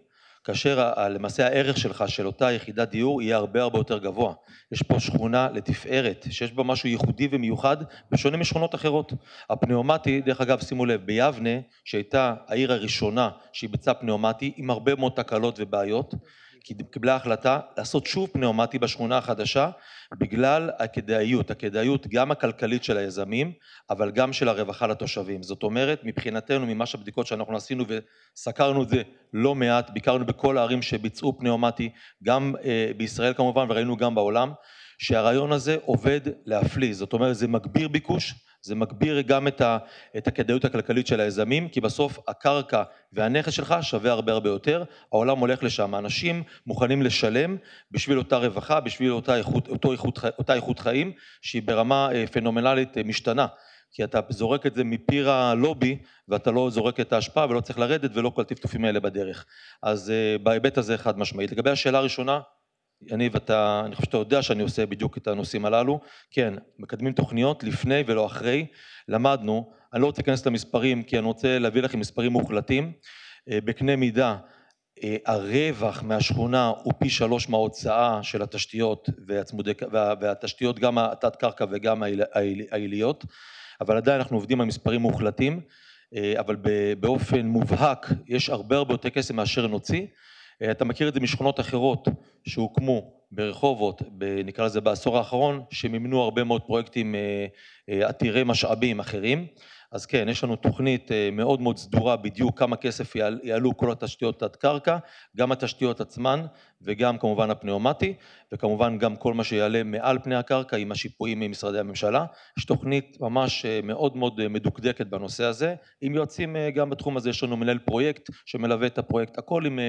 כאשר למעשה הערך שלך של אותה יחידת דיור יהיה הרבה הרבה יותר גבוה. יש פה שכונה לתפארת, שיש בה משהו ייחודי ומיוחד, בשונה משכונות אחרות. הפנאומטי, דרך אגב, שימו לב, ביבנה, שהייתה העיר הראשונה שהיא ביצעה פנאומטי, עם הרבה מאוד תקלות ובעיות, כי קיבלה החלטה לעשות שוב פנאומטי בשכונה החדשה, בגלל הכדאיות, הכדאיות גם הכלכלית של היזמים, אבל גם של הרווחה לתושבים. זאת אומרת, מבחינתנו, ממש הבדיקות שאנחנו עשינו וסקרנו את זה לא מעט, ביקרנו בכל הערים שביצעו פנאומטי, גם אה, בישראל כמובן, וראינו גם בעולם, שהרעיון הזה עובד להפליא. זאת אומרת, זה מגביר ביקוש, זה מגביר גם את, ה, את הכדאיות הכלכלית של היזמים, כי בסוף הקרקע והנכס שלך שווה הרבה הרבה יותר, העולם הולך לשם, האנשים מוכנים לשלם בשביל אותה רווחה, בשביל אותה איכות, אותו איכות, אותה איכות חיים, שהיא ברמה פנומנלית משתנה, כי אתה זורק את זה מפיר הלובי, ואתה לא זורק את ההשפעה, ולא צריך לרדת, ולא כל הטפטופים האלה בדרך. אז בהיבט הזה חד משמעית. לגבי השאלה הראשונה, אני ואתה, אני חושב שאתה יודע שאני עושה בדיוק את הנושאים הללו, כן, מקדמים תוכניות לפני ולא אחרי, למדנו, אני לא רוצה להיכנס למספרים, כי אני רוצה להביא לכם מספרים מוחלטים, בקנה מידה, הרווח מהשכונה הוא פי שלוש מההוצאה של התשתיות, והצמודי, והתשתיות גם התת קרקע וגם העיליות, אבל עדיין אנחנו עובדים על מספרים מוחלטים, אבל באופן מובהק יש הרבה הרבה יותר כסף מאשר נוציא, אתה מכיר את זה משכונות אחרות שהוקמו ברחובות, נקרא לזה בעשור האחרון, שמימנו הרבה מאוד פרויקטים עתירי משאבים אחרים, אז כן, יש לנו תוכנית מאוד מאוד סדורה בדיוק כמה כסף יעלו כל התשתיות תת קרקע, גם התשתיות עצמן וגם כמובן הפנאומטי, וכמובן גם כל מה שיעלה מעל פני הקרקע עם השיפועים ממשרדי הממשלה. יש תוכנית ממש מאוד מאוד מדוקדקת בנושא הזה, עם יועצים גם בתחום הזה, יש לנו מנהל פרויקט שמלווה את הפרויקט, הכל עם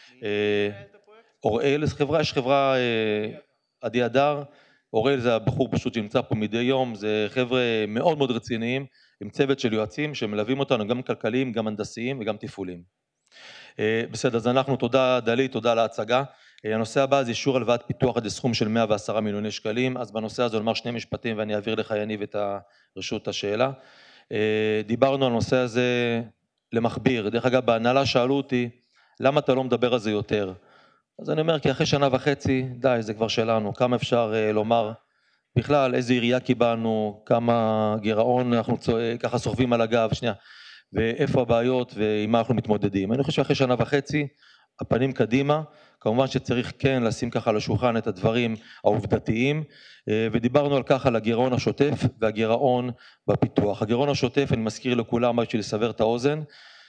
אוראל, חברה, יש חברה עדי הדר, אוראל זה הבחור פשוט שנמצא פה מדי יום, זה חבר'ה מאוד מאוד רציניים, עם צוות של יועצים שמלווים אותנו גם כלכליים, גם הנדסיים וגם תפעולים. בסדר, אז אנחנו תודה דלי, תודה להצגה. הנושא הבא זה אישור הלוואת פיתוח עד לסכום של מאה ועשרה מיליוני שקלים, אז בנושא הזה נאמר שני משפטים ואני אעביר לך יניב את הרשות השאלה. דיברנו על הנושא הזה למכביר, דרך אגב בהנהלה שאלו אותי, למה אתה לא מדבר על זה יותר? אז אני אומר כי אחרי שנה וחצי, די, זה כבר שלנו, כמה אפשר לומר, בכלל, איזה עירייה קיבלנו, כמה גירעון אנחנו ככה סוחבים על הגב, שנייה, ואיפה הבעיות ועם מה אנחנו מתמודדים. אני חושב שאחרי שנה וחצי, הפנים קדימה, כמובן שצריך כן לשים ככה על השולחן את הדברים העובדתיים, ודיברנו על כך על הגירעון השוטף והגירעון בפיתוח. הגירעון השוטף, אני מזכיר לכולם, בשביל לסבר את האוזן,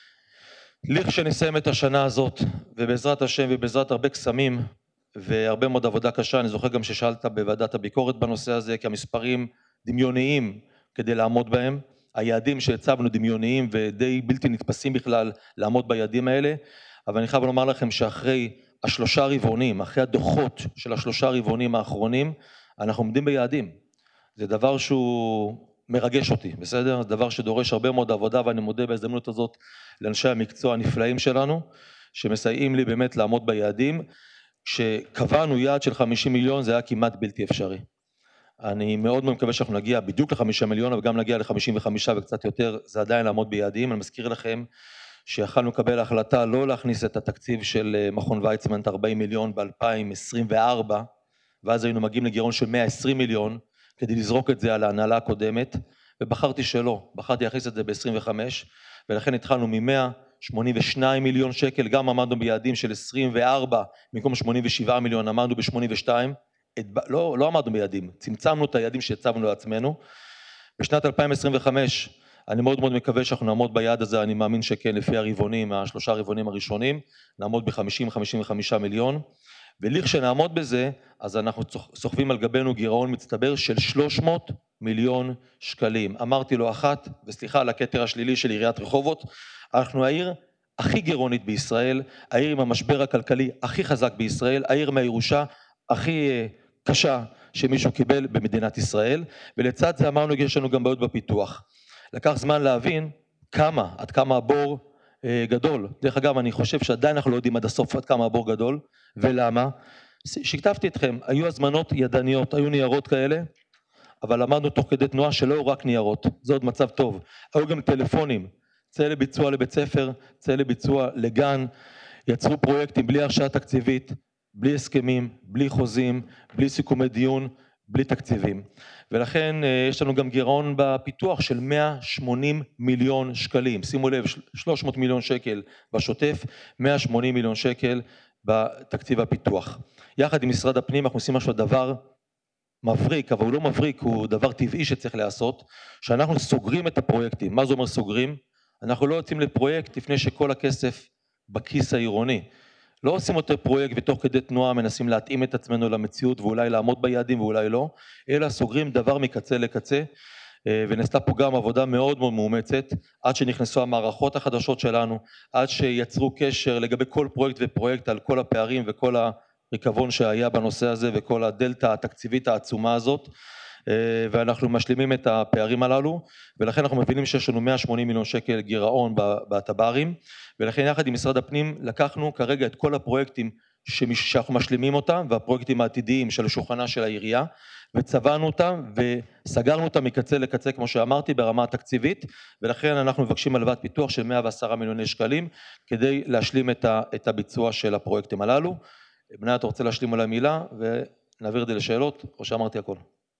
לכשיסיים את השנה הזאת, ובעזרת השם ובעזרת הרבה קסמים, והרבה מאוד עבודה קשה, אני זוכר גם ששאלת בוועדת הביקורת בנושא הזה, כי המספרים דמיוניים כדי לעמוד בהם, היעדים שהצבנו דמיוניים ודי בלתי נתפסים בכלל לעמוד ביעדים האלה, אבל אני חייב לומר לכם שאחרי השלושה רבעונים, אחרי הדוחות של השלושה רבעונים האחרונים, אנחנו עומדים ביעדים. זה דבר שהוא מרגש אותי, בסדר? זה דבר שדורש הרבה מאוד עבודה, ואני מודה בהזדמנות הזאת לאנשי המקצוע הנפלאים שלנו, שמסייעים לי באמת לעמוד ביעדים. כשקבענו יעד של חמישים מיליון, זה היה כמעט בלתי אפשרי. אני מאוד מאוד מקווה שאנחנו נגיע בדיוק לחמישה מיליון, אבל גם נגיע ל-חמישים וחמישה וקצת יותר, זה עדיין לעמוד ביעדים. אני מזכיר לכם שיכלנו לקבל החלטה לא להכניס את התקציב של מכון ויצמן, את ארבעים מיליון ב-אלפיים עשרים וארבע, ואז היינו מגיעים לגירעון של מאה ועשרים מיליון, כדי לזרוק את זה על ההנהלה הקודמת, ובחרתי שלא, בחרתי להכניס את זה ב-עשרים וחמש, ולכן התחלנו מ-מאה שמונים ושניים מיליון שקל, גם עמדנו ביעדים של עשרים וארבע, במקום שמונים ושבעה מיליון, עמדנו ב-שמונים ושתיים, את, לא, לא עמדנו ביעדים, צמצמנו את היעדים שהצבנו לעצמנו. בשנת אלפיים עשרים וחמש, אני מאוד מאוד מקווה שאנחנו נעמוד ביעד הזה, אני מאמין שכן, לפי הרבעונים, השלושה רבעונים הראשונים, נעמוד ב-חמישים עד חמישים וחמישה מיליון, ולכשנעמוד בזה, אז אנחנו סוחבים על גבינו גירעון מצטבר של שלוש מאות מיליון שקלים. אמרתי לו אחת, וסליחה על הכתר השלילי של עיריית רחובות, אנחנו העיר הכי גירעונית בישראל, העיר עם המשבר הכלכלי הכי חזק בישראל, העיר מהירושה הכי קשה שמישהו קיבל במדינת ישראל, ולצד זה אמרנו יש לנו גם בעיות בפיתוח. לקח זמן להבין כמה, עד כמה הבור גדול. דרך אגב, אני חושב שעדיין אנחנו לא יודעים עד הסוף עד כמה הבור גדול, ולמה? שכתבתי אתכם, היו הזמנות ידניות, היו ניירות כאלה, אבל למדנו תוך כדי תנועה שלא היו רק ניירות, זה עוד מצב טוב. היו גם טלפונים, צא לביצוע לבית ספר, צא לביצוע לגן, יצרו פרויקטים בלי הרשאה תקציבית, בלי הסכמים, בלי חוזים, בלי סיכומי דיון, בלי תקציבים. ולכן יש לנו גם גירעון בפיתוח של מאה ושמונים מיליון שקלים. שימו לב, שלוש מאות מיליון שקל בשוטף, מאה ושמונים מיליון שקל בתקציב הפיתוח. יחד עם משרד הפנים אנחנו עושים משהו דבר מבריק, אבל הוא לא מבריק, הוא דבר טבעי שצריך לעשות, שאנחנו סוגרים את הפרויקטים. מה זה אומר סוגרים? אנחנו לא יוצאים לפרויקט לפני שכל הכסף בכיס העירוני. לא עושים יותר פרויקט ותוך כדי תנועה מנסים להתאים את עצמנו למציאות ואולי לעמוד ביעדים ואולי לא, אלא סוגרים דבר מקצה לקצה, ונעשתה פה גם עבודה מאוד מאוד מאומצת, עד שנכנסו המערכות החדשות שלנו, עד שיצרו קשר לגבי כל פרויקט ופרויקט על כל הפערים וכל הריקבון שהיה בנושא הזה וכל הדלטה התקציבית העצומה הזאת, ואנחנו משלימים את הפערים הללו, ולכן אנחנו מבינים שיש לנו מאה ושמונים מיליון שקל גירעון בטברים, ולכן יחד עם משרד הפנים לקחנו כרגע את כל הפרויקטים שאנחנו משלימים אותם, והפרויקטים העתידיים של שולחנה של העירייה, וצבענו אותם וסגרנו אותם מקצה לקצה כמו שאמרתי ברמה התקציבית, ולכן אנחנו מבקשים הלוואת פיתוח של מאה ועשרה מיליוני שקלים, כדי להשלים את הביצוע של הפרויקטים הללו. בניה, אתה רוצה להשלים עליי מילה, ונעביר את זה לשאלות, או שאמרתי הכל?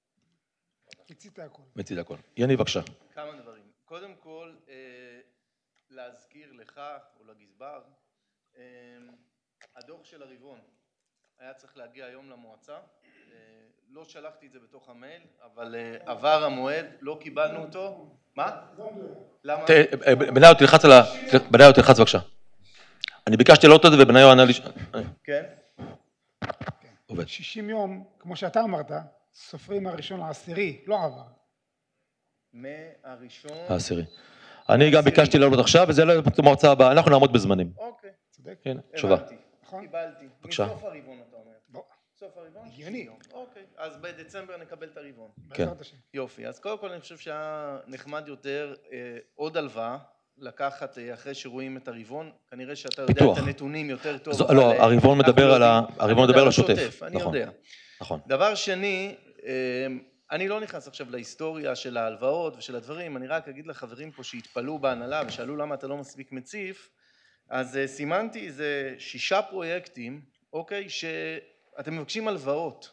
מצית הכל. מצית הכל. יניב, בבקשה. כמה דברים. קודם כל, אה, להזכיר לך או לגזבר, אה, הדוח של הרבעון היה צריך להגיע היום למועצה, אה, לא שלחתי את זה בתוך המייל, אבל אה, עבר המועד, לא קיבלנו אותו. מה? למה? בניהו, תלחץ על ה... בניהו, תלחץ בבקשה. אני ביקשתי לעלות את זה ובניהו ענה לי... כן? עובד. שישים יום, כמו שאתה אמרת, סופרים הראשון לעשירי, לא עבר. מהראשון... העשירי. אני גם ביקשתי לעלות עכשיו, וזה לא במועצה הבאה, אנחנו נעמוד בזמנים. אוקיי. צודק. כן, תשובה. הבנתי, קיבלתי. בבקשה. מסוף הרבעון אתה אומר. בוא. סוף הרבעון? הגיוני. אוקיי, אז בדצמבר נקבל את הרבעון. כן. יופי, אז קודם כל אני חושב שהיה נחמד יותר עוד הלוואה, לקחת אחרי שרואים את הרבעון, כנראה שאתה יודע את הנתונים יותר טוב. לא, הרבעון מדבר על ה... הרבעון מדבר על השוטף. אני יודע. נכון. דבר שני, אני לא נכנס עכשיו להיסטוריה של ההלוואות ושל הדברים, אני רק אגיד לחברים פה שהתפלו בהנהלה ושאלו למה אתה לא מספיק מציף, אז סימנתי איזה שישה פרויקטים, אוקיי, שאתם מבקשים הלוואות,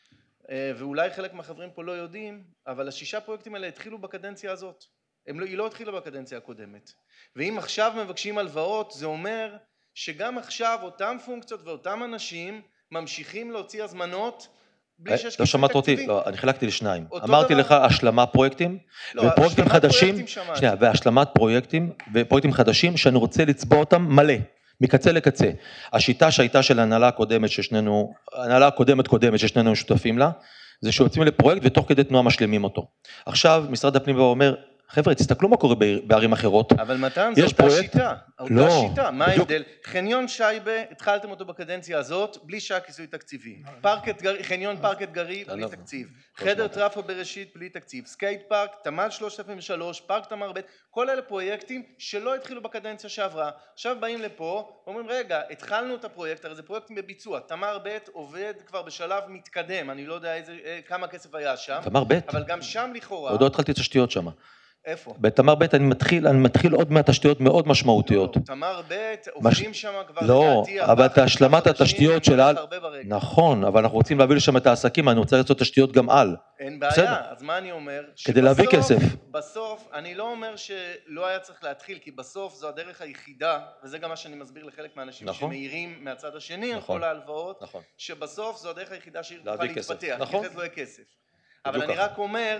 ואולי חלק מהחברים פה לא יודעים, אבל השישה פרויקטים האלה התחילו בקדנציה הזאת, הם לא, היא לא התחילה בקדנציה הקודמת, ואם עכשיו מבקשים הלוואות, זה אומר שגם עכשיו אותם פונקציות ואותם אנשים ממשיכים להוציא הזמנות, לא שמעת אותי, לא, אני חילקתי לשניים. אמרתי לך השלמה פרויקטים, ופרויקטים חדשים, שנייה, והשלמת פרויקטים, ופרויקטים חדשים שאני רוצה לצבוע אותם מלא, מקצה לקצה. השיטה שהייתה של ההנהלה הקודמת ששנינו, ההנהלה הקודמת קודמת ששנינו שותפים לה, זה שיוצאים לפרויקט ותוך כדי תנועה משלימים אותו. עכשיו משרד הפנים אומר, חבר'ה, תסתכלו מה קורה בערים אחרות. אבל מתן, זו אותה שיטה. אותה שיטה. מה ההבדל? חניון שייבה, התחלתם אותו בקדנציה הזאת, בלי שעה כיסוי תקציבי. חניון פארק אתגרי, בלי תקציב. חדר טרפו בראשית, בלי תקציב. סקייט פארק, תמ"ל שלושת אלפים ושלוש, פארק תמר ב', כל אלה פרויקטים שלא התחילו בקדנציה שעברה. עכשיו באים לפה, ואומרים, רגע, התחלנו את הפרויקט, הרי זה פרויקטים בביצוע. תמר ב' עובד כבר בשלב מתקדם, אני לא יודע כמה כסף היה שם. תמר ב'? אבל גם שם לכאורה. עוד לא התחלתי תשתיות שם. איפה? בתמר ב' אני מתחיל, אני מתחיל עוד מהתשתיות מאוד משמעותיות. לא, תמר ב' עובדים שם כבר... לא, אבל את השלמת התשתיות של על... נכון, אבל אנחנו רוצים להביא לשם את העסקים, אני רוצה לעשות תשתיות גם על. אין בעיה, אז מה אני אומר? כדי להביא כסף. בסוף, אני לא אומר שלא היה צריך להתחיל, כי בסוף זו הדרך היחידה, וזה גם מה שאני מסביר לחלק מהאנשים שמאירים מהצד השני על כל ההלוואות, שבסוף זו הדרך היחידה שיוכל להתפתח, כי אחרת לא יהיה כסף. אבל אני רק אומר,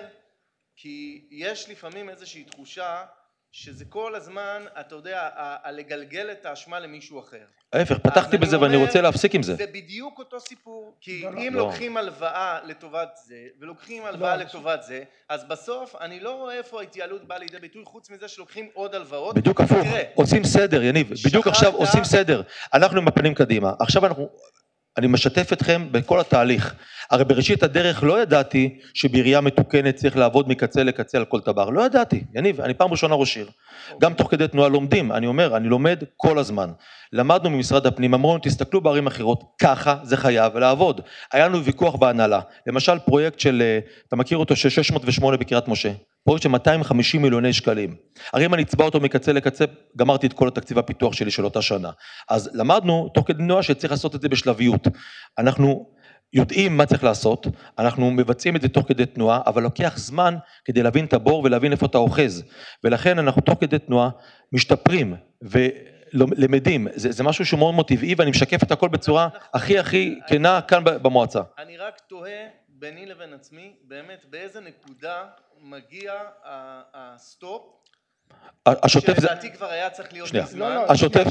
כי יש לפעמים איזושהי תחושה שזה כל הזמן, אתה יודע, לגלגל את האשמה למישהו אחר. ההפך, פתחתי בזה ואני רוצה להפסיק עם זה. זה בדיוק אותו סיפור, כי אם לוקחים הלוואה לטובת זה, ולוקחים הלוואה לטובת זה, אז בסוף אני לא רואה איפה ההתייעלות באה לידי ביטוי, חוץ מזה שלוקחים עוד הלוואות. בדיוק הפוך, עושים סדר, יניב, בדיוק עכשיו עושים סדר. אנחנו עם הפנים קדימה, עכשיו אנחנו... אני משתף אתכם בכל התהליך. הרי בראשית הדרך לא ידעתי שבעירייה מתוקנת צריך לעבוד מקצה לקצה על כל דבר. לא ידעתי. יניב, אני פעם ראשונה ראש עיר. גם תוך כדי תנועה לומדים. אני אומר, אני לומד כל הזמן. למדנו ממשרד הפנים, אמרו, תסתכלו בערים אחרות, ככה זה חייב לעבוד. היה לנו ויכוח בהנהלה. למשל פרויקט של, אתה מכיר אותו, של שש מאות ושמונה בקריית משה. פה יש מאתיים וחמישים מיליוני שקלים. הרי אם אני אצבע אותו מקצה לקצה, גמרתי את כל התקציב הפיתוח שלי של אותה שנה. אז למדנו, תוך כדי תנועה, שצריך לעשות את זה בשלביות. אנחנו יודעים מה צריך לעשות, אנחנו מבצעים את זה תוך כדי תנועה, אבל לוקח זמן כדי להבין את הבור ולהבין איפה אתה אוחז. ולכן אנחנו תוך כדי תנועה משתפרים ולמדים. זה, זה משהו שהוא מאוד מאוד טבעי, ואני משקף את הכל בצורה הכי הכי כנה כאן במועצה. אני רק תוהה ביני לבין עצמי, באמת באיזה נקודה מגיע הסטופ, השוטף זה... שלדעתי כבר היה צריך להיות בזמן, השוטף...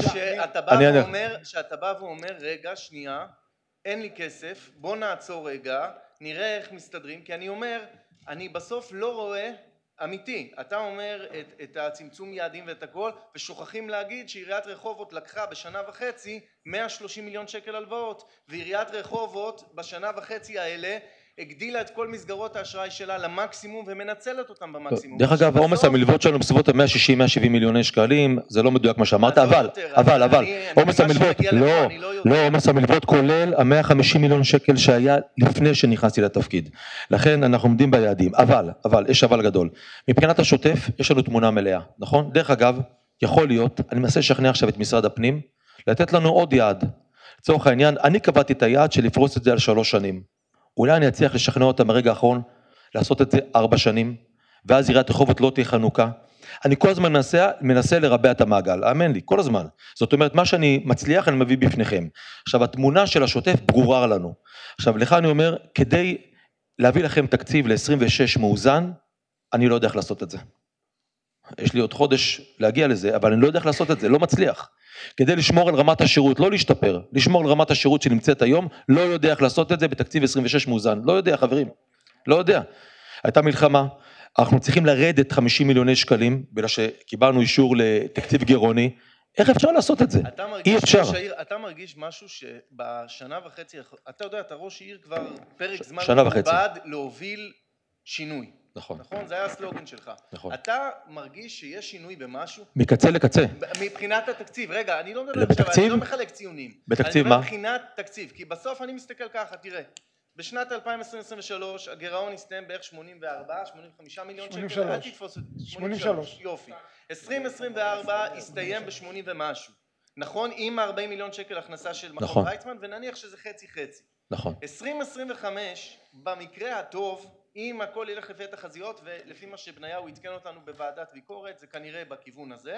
שאתה בא ואומר, רגע, שנייה, אין לי כסף, בוא נעצור רגע, נראה איך מסתדרים, כי אני אומר, אני בסוף לא רואה, אמיתי, אתה אומר את, את הצמצום יעדים ואת הכל, ושוכחים להגיד שעיריית רחובות לקחה בשנה וחצי מאה ושלושים מיליון שקל הלוואות, ועיריית רחובות בשנה וחצי האלה, הגדילה את כל מסגרות האשראי שלה למקסימום ומנצלת אותם במקסימום. דרך אגב, העומס המלוות שלנו בסביבות ה-מאה ושישים מאה ושבעים מיליוני שקלים, זה לא מדויק מה שאמרת, אבל, אבל, אבל, עומס המלוות, לא, לא, עומס המלוות כולל ה-מאה וחמישים מיליון שקל שהיה לפני שנכנסתי לתפקיד. לכן אנחנו עומדים ביעדים, אבל, אבל, יש אבל גדול. מבחינת השוטף, יש לנו תמונה מלאה, נכון? דרך אגב, יכול להיות, אני מנסה לשכנע עכשיו את משרד הפנים, לתת לנו עוד יעד. לצורך העניין, אני קבעתי את היעד של לפרוס את זה על שלוש שנים. אולי אני אצליח לשכנע אותם ברגע האחרון, לעשות את זה ארבע שנים, ואז עיריית רחובות לא תהיה חנוכה. אני כל הזמן מנסה, מנסה לרבע את המעגל, האמן לי, כל הזמן. זאת אומרת, מה שאני מצליח, אני מביא בפניכם. עכשיו, התמונה של השוטף ברורה לנו. עכשיו, לך אני אומר, כדי להביא לכם תקציב ל-עשרים ושש מאוזן, אני לא יודע איך לעשות את זה. יש לי עוד חודש להגיע לזה, אבל אני לא יודע איך לעשות את זה, לא מצליח. כדי לשמור על רמת השירות, לא להשתפר, לשמור על רמת השירות שנמצאת היום, לא יודע איך לעשות את זה בתקציב עשרים ושש מאוזן, לא יודע חברים, לא יודע. הייתה מלחמה, אנחנו צריכים לרדת חמישים מיליוני שקלים, בגלל שקיבלנו אישור לתקציב גירעוני, איך אפשר לעשות את זה? אי אפשר. אתה מרגיש משהו שבשנה וחצי, אתה יודע, אתה ראש עיר כבר פרק זמן מכובד להוביל שינוי. נכון. נכון, זה היה הסלוגן שלך. נכון. אתה מרגיש שיש שינוי במשהו? מקצה לקצה. מבחינת התקציב, רגע, אני לא מדבר עכשיו, אני לא מחלק ציונים. בתקציב מה? מבחינת תקציב, כי בסוף אני מסתכל ככה, תראה, בשנת אלפיים עשרים ושלוש הגירעון הסתיים בערך שמונים וארבע שמונים וחמישה מיליון שקל, אל תתפוס את שמונים ושלוש. יופי. עשרים עשרים וארבע הסתיים ב-שמונים ומשהו. נכון, עם ארבעים מיליון שקל הכנסה של מכון ויצמן, ונניח שזה חצי חצי. נכון. עשרים עשרים וחמש, במקרה הטוב, אם הכל ילך לפי התחזיות, ולפי מה שבניהו עדכן אותנו בוועדת ביקורת, זה כנראה בכיוון הזה.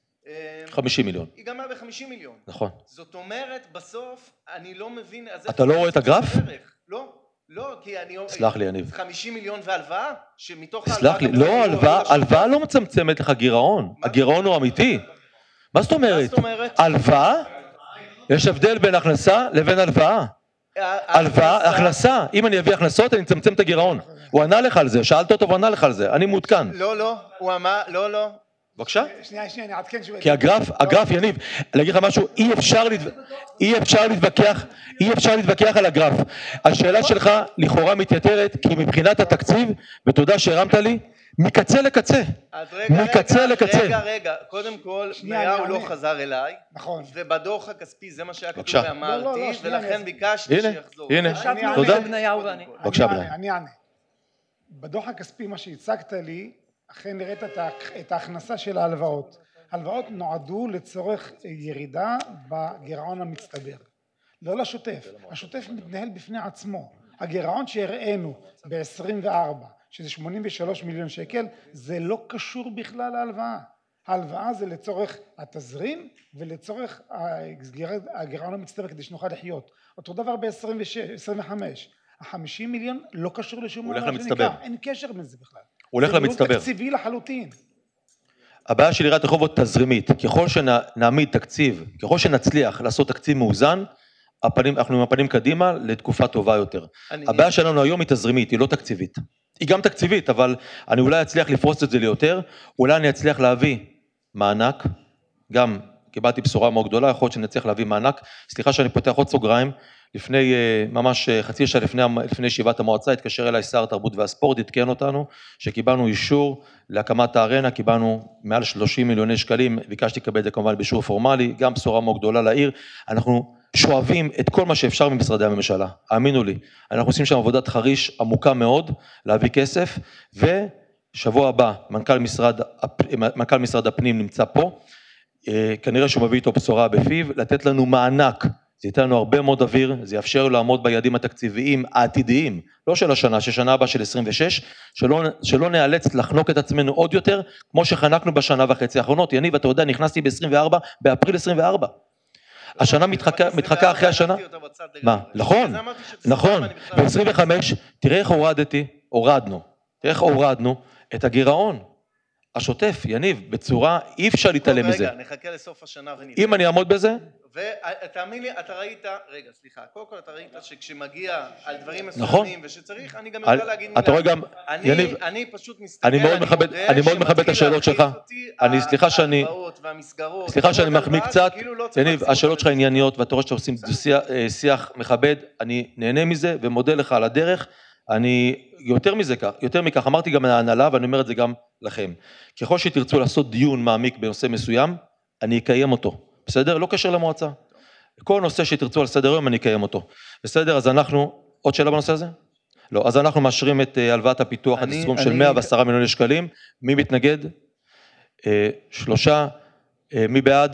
חמישים מיליון. היא גם היה ב-חמישים מיליון. נכון. זאת אומרת, בסוף, אני לא מבין... אתה לא רואה את הגרף? לא, לא, כי אני... סלח לי, יניב. חמישים מיליון והלוואה, שמתוך ההלוואה... סלח לי, לא, הלוואה לא מצמצמת לך גירעון. הגירעון הוא אמיתי. מה זאת אומרת? הלוואה? יש הבדל בין הכנסה לבין הלוואה. הלוואה, הכנסה, אם אני אביא הכנסות אני אצמצם את הגירעון. הוא ענה לך על זה, שאלת אותו וענה לך על זה, אני מעודכן. לא, לא, הוא אמר, לא, לא. בבקשה? שנייה, שנייה, אני אעדכן שוב. כי הגרף, הגרף יניב, להגיד לך משהו, אי אפשר, אי אפשר להתווכח, אי אפשר להתווכח על הגרף. השאלה שלך לכאורה מתייתרת, כי מבחינת התקציב, ותודה שהרמת לי, מקצה לקצה. מקצה לקצה. רגע, רגע, קודם כל, בניהו לא חזר אליי. נכון. ובדוח הכספי, זה מה שהיה כתוב ואמרתי, ולכן ביקשתי שיחזור. הנה, הנה, תודה. בבקשה, בניהו. אני אענה. בדוח הכספי, מה שהצגת לי, אכן נראית את ההכנסה של ההלוואות. הלוואות נועדו לצורך ירידה בגירעון המצטבר. לא לשוטף. השוטף מתנהל בפני עצמו. הגירעון שהראינו ב-עשרים וארבע, שזה שמונים ושלושה מיליון שקל, זה לא קשור בכלל להלוואה. ההלוואה זה לצורך התזרים ולצורך הגירעון המצטבר כדי שנוכל לחיות. אותו דבר ב-עשרים וחמש. ה-חמישים מיליון לא קשור לשום דבר שנקרא. אין קשר בין זה בכלל. הוא הולך למצטבר. זה לא תקציבי לחלוטין. הבעיה של עיריית רחובות תזרימית. ככל שנעמיד תקציב, ככל שנצליח לעשות תקציב מאוזן, הפנים, אנחנו עם הפנים קדימה לתקופה טובה יותר. אני... הבעיה שלנו היום היא תזרימית, היא לא תקציבית. היא גם תקציבית, אבל אני אולי אצליח לפרוס את זה ליותר, אולי אני אצליח להביא מענק, גם קיבלתי בשורה מאוד גדולה, יכול להיות שאני אצליח להביא מענק, סליחה שאני פותח עוד סוגריים, לפני, ממש חצי שעה לפני, לפני ישיבת המועצה, התקשר אליי שר התרבות והספורט, התקן אותנו, שקיבלנו אישור להקמת הארנה, קיבלנו מעל שלושים מיליוני שקלים, ביקשתי לקבל את זה כמובן באישור פורמלי, גם בשורה מאוד גדולה לעיר, אנחנו שואבים את כל מה שאפשר ממשרדי הממשלה, האמינו לי, אנחנו עושים שם עבודת חריש עמוקה מאוד, להביא כסף, שבוע הבא מנכ"ל משרד, מנכ"ל משרד הפנים נמצא פה, כנראה שהוא מביא איתו בשורה בפיו, לתת לנו מענק, זה ייתן לנו הרבה מאוד אוויר, זה יאפשר לו לעמוד ביעדים התקציביים העתידיים, לא של השנה, ששנה הבאה של עשרים ושש, שלא, שלא נאלץ לחנוק את עצמנו עוד יותר, כמו שחנקנו בשנה וחצי האחרונות. יניב, אתה יודע, נכנסתי ב-עשרים וארבע, באפריל עשרים וארבע. השנה מתחכה, מתחכה אחרי השנה. מה? נכון, נכון. ב-עשרים וחמש, תראה איך הורדתי, הורדנו, תראה איך הורדנו את הגירעון. השוטף, יניב, בצורה, אי אפשר להתעלם מזה. רגע, נחכה לסוף השנה ונתעלם. אם אני אעמוד בזה? ותאמין לי, אתה ראית, רגע, סליחה, קודם כל אתה ראית שכשמגיע על דברים מסוימים ושצריך, אני גם יודע להגיד מילה. אתה רואה גם, יניב, אני פשוט מסתכל, אני מאוד מכבד את השאלות שלך. אני, סליחה שאני, סליחה שאני מחמיא קצת, יניב, השאלות שלך ענייניות, ואתה רואה שאתה עושים שיח מכבד, אני נהנה מזה ומודה לך על הדרך. אני יותר מזה כך, יותר מכך, אמרתי גם להנהלה, ואני אומר את זה גם לכם. ככל שתרצו לעשות דיון מעמיק בנושא מסוים, אני אקיים אותו. בסדר? לא קשר למועצה. כל נושא שתרצו על סדר היום, אני אקיים אותו. בסדר? אז אנחנו, עוד שאלה בנושא הזה? לא. אז אנחנו מאשרים את הלוואת הפיתוח עד סכום של מאה ועשרה מיליון שקלים. מי מתנגד? שלושה. מי בעד?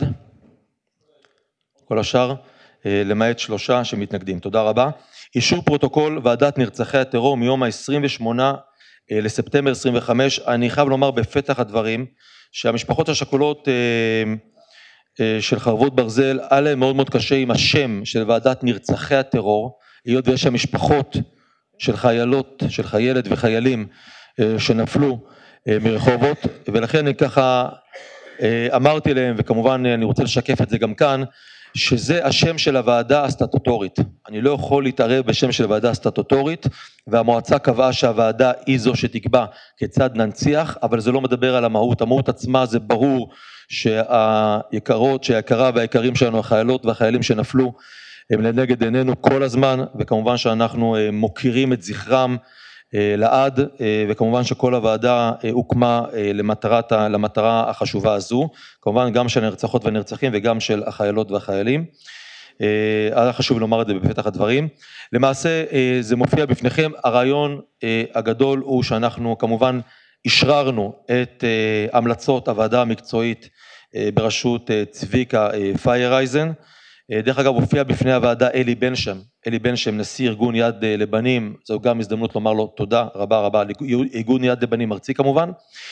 כל השאר, למעט שלושה שמתנגדים. תודה רבה. אישור פרוטוקול ועדת נרצחי הטרור מיום ה-עשרים ושמונה לספטמבר עשרים וחמש. אני חייב לומר בפתח הדברים שהמשפחות השכולות של חרבות ברזל, עליהם מאוד מאוד קשה עם השם של ועדת נרצחי הטרור, היות ויש המשפחות של חיילות, של חיילת וחיילים שנפלו מרחובות, ולכן אני ככה אמרתי להם, וכמובן אני רוצה לשקף את זה גם כאן, שזה השם של הוועדה הסטטוטורית. אני לא יכול להתערב בשם של הוועדה הסטטוטורית, והמועצה קבעה שהוועדה היא זו שתקבע כיצד ננציח, אבל זה לא מדבר על המהות. המהות עצמה זה ברור שהיקרות, שהיקרה והיקרים שלנו, החיילות והחיילים שנפלו, הם לנגד עינינו כל הזמן, וכמובן שאנחנו מוקירים את זכרם לעד, וכמובן שכל הוועדה הוקמה למטרת, למטרה החשובה הזו, כמובן גם של הנרצחות והנרצחים וגם של החיילות והחיילים. היה חשוב לומר את זה בפתח הדברים. למעשה זה מופיע בפניכם, הרעיון הגדול הוא שאנחנו כמובן השררנו את המלצות הוועדה המקצועית בראשות צביקה פיירייזן. דרך אגב הופיע בפני הוועדה אלי בן שם, אלי בן שם נשיא ארגון יד לבנים, זו גם הזדמנות לומר לו תודה רבה רבה, ארגון יד לבנים ארצי כמובן.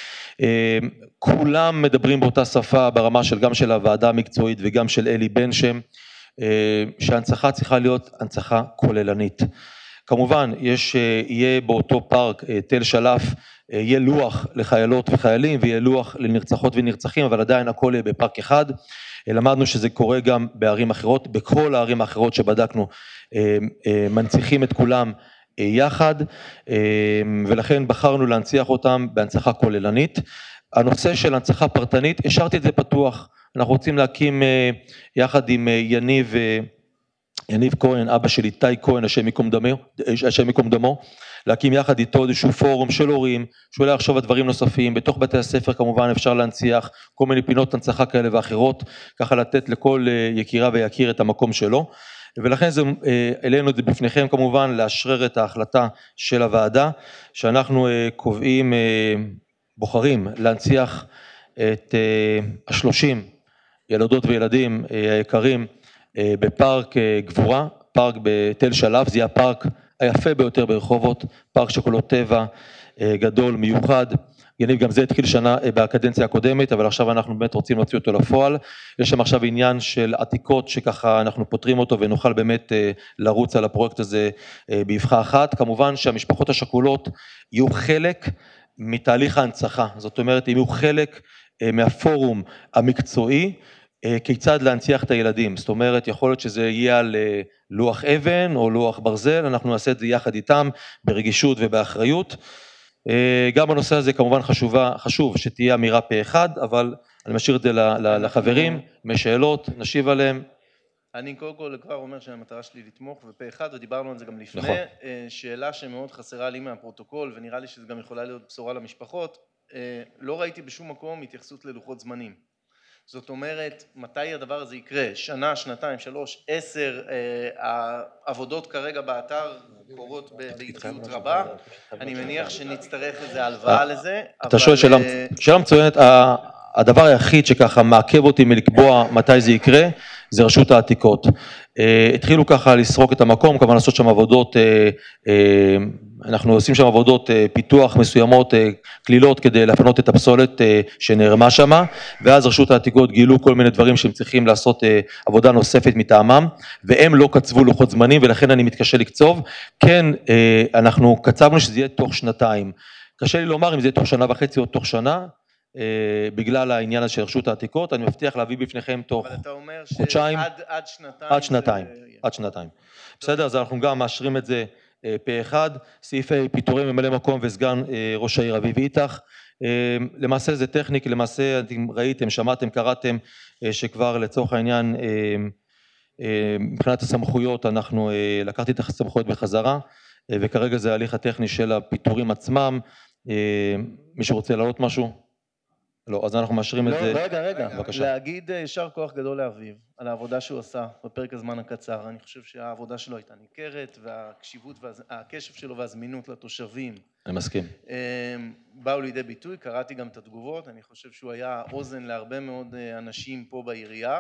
כולם מדברים באותה שפה ברמה של גם של הוועדה המקצועית וגם של אלי בן שם, שההנצחה צריכה להיות הנצחה כוללנית. כמובן יש, יהיה באותו פארק תל שלף, יהיה לוח לחיילות וחיילים ויהיה לוח לנרצחות ונרצחים, אבל עדיין הכל יהיה בפארק אחד. למדנו שזה קורה גם בערים אחרות, בכל הערים האחרות שבדקנו מנציחים את כולם יחד, ולכן בחרנו להנציח אותם בהנצחה כוללנית. הנושא של הנצחה פרטנית, השארתי את זה פתוח, אנחנו רוצים להקים יחד עם יניב, יניב כהן, אבא של איתי כהן, השם ייקום דמו, השם ייקום דמו, להקים יחד איתו איזשהו פורום של הורים, שאולי לחשוב על דברים נוספים, בתוך בתי הספר כמובן אפשר להנציח כל מיני פינות הנצחה כאלה ואחרות, ככה לתת לכל יקירה ויקיר את המקום שלו, ולכן זה, אלינו את זה בפניכם כמובן, לאשרר את ההחלטה של הוועדה, שאנחנו קובעים, בוחרים להנציח את השלושים ילדות וילדים היקרים בפארק גבורה, פארק בתל שלף, זה יהיה הפארק היפה ביותר ברחובות, פארק שכולו טבע גדול, מיוחד. יניב, גם זה התחיל שנה בקדנציה הקודמת, אבל עכשיו אנחנו באמת רוצים להוציא אותו לפועל. יש שם עכשיו עניין של עתיקות שככה אנחנו פותרים אותו ונוכל באמת לרוץ על הפרויקט הזה באבחה אחת. כמובן שהמשפחות השכולות יהיו חלק מתהליך ההנצחה, זאת אומרת, הם יהיו חלק מהפורום המקצועי, כיצד להנציח את הילדים, זאת אומרת, יכול להיות שזה יהיה על לוח אבן או לוח ברזל, אנחנו נעשה את זה יחד איתם, ברגישות ובאחריות. גם הנושא הזה כמובן חשובה, חשוב שתהיה אמירה פה אחד, אבל אני משאיר את זה לחברים, משאלות, נשיב עליהם. אני קודם כל כבר אומר שהמטרה שלי לתמוך ופה אחד, ודיברנו על זה גם לפני, נכון. שאלה שמאוד חסרה לי מהפרוטוקול, ונראה לי שזה גם יכולה להיות בשורה למשפחות, לא ראיתי בשום מקום התייחסות ללוחות זמנים. זאת אומרת, מתי הדבר הזה יקרה? שנה, שנתיים, שלוש, עשר, העבודות כרגע באתר קורות באיטיות רבה, אני מניח שנצטרך איזו הלוואה לזה. אתה שואל שאלה מצוינת, הדבר היחיד שככה מעכב אותי מלקבוע מתי זה יקרה, זה רשות העתיקות. התחילו ככה לסרוק את המקום, כמובן לעשות שם עבודות, אנחנו עושים שם עבודות פיתוח מסוימות, כלילות, כדי להפנות את הפסולת שנרמה שם, ואז רשות העתיקות גילו כל מיני דברים שהם צריכים לעשות עבודה נוספת מטעמם, והם לא קצבו לוחות זמנים, ולכן אני מתקשה לקצוב. כן, אנחנו קצבנו שזה יהיה תוך שנתיים. קשה לי לומר אם זה יהיה תוך שנה וחצי או תוך שנה, בגלל העניין הזה של רשות העתיקות, אני מבטיח להביא בפניכם תוך חודשיים, עד שנתיים, עד שנתיים, עד שנתיים. בסדר, אז אנחנו גם מאשרים את זה פה אחד, סעיפי פיטורי ממלא מקום וסגן ראש העיר אביב איתך, למעשה זה טכני, כי למעשה אתם ראיתם, שמעתם, קראתם, שכבר לצורך העניין, מבחינת הסמכויות, אנחנו לקחתי את הסמכויות בחזרה, וכרגע זה ההליך הטכני של הפיטורים עצמם. מי שרוצה להעלות משהו? לא, אז אנחנו מאשרים את זה. רגע, רגע, להגיד יישר כוח גדול לאביב על העבודה שהוא עשה בפרק הזמן הקצר. אני חושב שהעבודה שלו הייתה ניכרת, והקשיבות והקשב שלו והזמינות לתושבים. אני מסכים. באו לידי ביטוי, קראתי גם את התגובות, אני חושב שהוא היה אוזן להרבה מאוד אנשים פה בעירייה.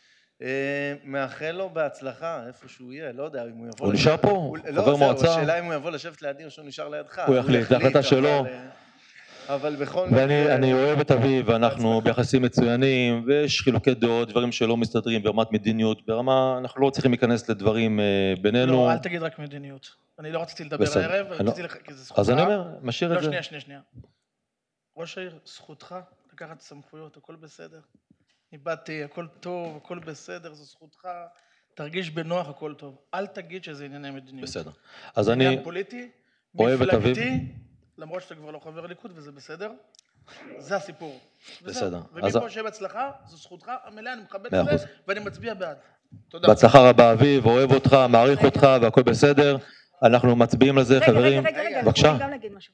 מאחל לו בהצלחה, איפה שהוא יהיה, לא יודע אם הוא יבוא... הוא נשאר פה, חבר מועצה. השאלה אם הוא יבוא לשבת לידי או שהוא נשאר לידך. הוא יחליט, זה החלטה שלו. אבל בכל... ואני אוהב את אביב, ואנחנו ביחסים מצוינים, ויש חילוקי דעות, דברים שלא מסתדרים ברמת מדיניות, ברמה, אנחנו לא צריכים להיכנס לדברים בינינו. לא, אל תגיד רק מדיניות. אני לא רציתי לדבר הערב, רציתי לך, כי זה זכותך. אז אני אומר, משאיר את זה. לא, שנייה, שנייה, שנייה. ראש העיר, זכותך לקחת סמכויות, הכל בסדר. איבדתי, הכל טוב, הכל בסדר, זו זכותך, תרגיש בנוח, הכל טוב. אל תגיד שזה ענייני מדיניות. בסדר. אז אני עניין פוליטי, אוהב את אביב. למרות שאתה כבר לא חבר ליכוד וזה בסדר, זה הסיפור. בסדר. ומפה שיהיה בהצלחה, זו זכותך המלאה, אני מכבד את זה, ואני מצביע בעד. תודה. בהצלחה רבה אביב, אוהב אותך, מעריך אותך, והכל בסדר. אנחנו מצביעים לזה, חברים. רגע, רגע, בבקשה. אני גם להגיד משהו.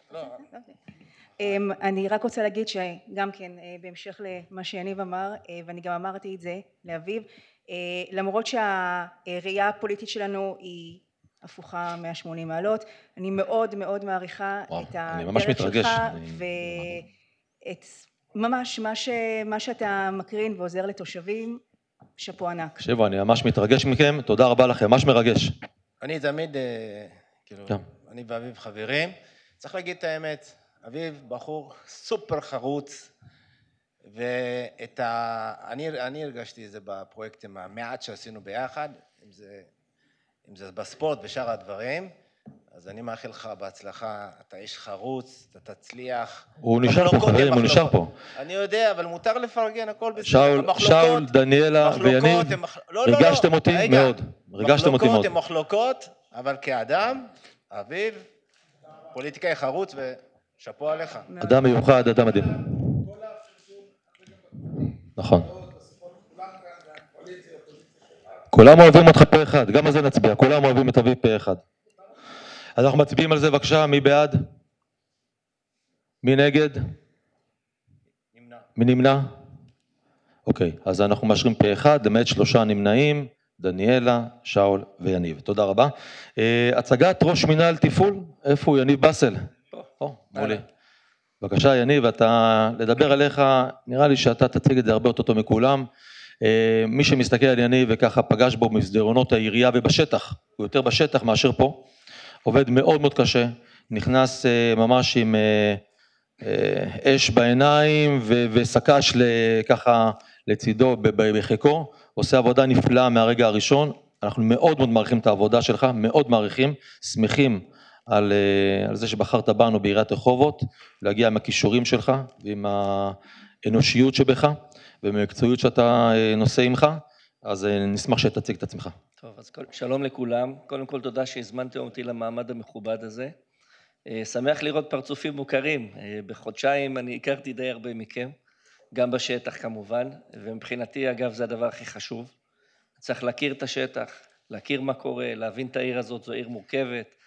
אני רק רוצה להגיד שגם כן, בהמשך למה שיניב אמר, ואני גם אמרתי את זה לאביב, למרות שהראייה הפוליטית שלנו היא הפוכה מאה ושמונים מעלות, אני מאוד מאוד מעריכה וואו, את הדרך שלך, אני... ואת ממש מה, ש... מה שאתה מקרין ועוזר לתושבים, שפו ענק. תקשיבו, אני ממש מתרגש מכם, תודה רבה לכם, ממש מרגש. אני תמיד, כאילו, כן. אני ואביב חברים, צריך להגיד את האמת, אביב בחור סופר חרוץ, ואת ה... אני, אני הרגשתי את זה בפרויקטים המעט שעשינו ביחד, אם זה... אם זה בספורט ושאר הדברים, אז אני מאחל לך בהצלחה, אתה איש חרוץ, אתה תצליח. הוא נשאר פה, חברים, הוא נשאר פה. אני יודע, אבל מותר לפרגן, הכל בסדר. שאול, שאול, דניאלה ויניב, הרגשתם אותי מאוד. הרגשתם אותי מאוד. מחלוקות הן מחלוקות, אבל כאדם, אביב, פוליטיקאי חרוץ ושפו עליך. אדם מיוחד, אדם מדהים. נכון. כולם אוהבים אותך פה אחד, גם על זה נצביע, כולם אוהבים את אביב פה אחד. אז אנחנו מצביעים על זה, בבקשה, מי בעד? מי נגד? נמנע. מי נמנע? אוקיי, אז אנחנו מאשרים פה אחד, למעט שלושה נמנעים, דניאלה, שאול ויניב. תודה רבה. הצגת ראש מינהל תפעול, איפה הוא? יניב בסל. פה, מולי. בבקשה, יניב, אתה, לדבר עליך, נראה לי שאתה תציג את זה הרבה יותר טוב מכולם. מי שמסתכל על יניב וככה פגש בו מסדרונות העירייה ובשטח, הוא יותר בשטח מאשר פה, עובד מאוד מאוד קשה, נכנס ממש עם אש בעיניים וסקש ככה לצידו בחיקו, עושה עבודה נפלאה מהרגע הראשון, אנחנו מאוד מאוד מעריכים את העבודה שלך, מאוד מעריכים, שמחים על, על זה שבחרת בנו בעיריית רחובות, להגיע עם הכישורים שלך ועם האנושיות שבך, ומקצועיות שאתה נושא עמך, אז נשמח שתציג את עצמך. טוב, אז שלום לכולם. קודם כל תודה שהזמנתם אותי למעמד המכובד הזה. שמח לראות פרצופים מוכרים. בחודשיים אני הכרתי די הרבה מכם, גם בשטח כמובן, ומבחינתי אגב זה הדבר הכי חשוב. צריך להכיר את השטח, להכיר מה קורה, להבין את העיר הזאת, זו עיר מורכבת.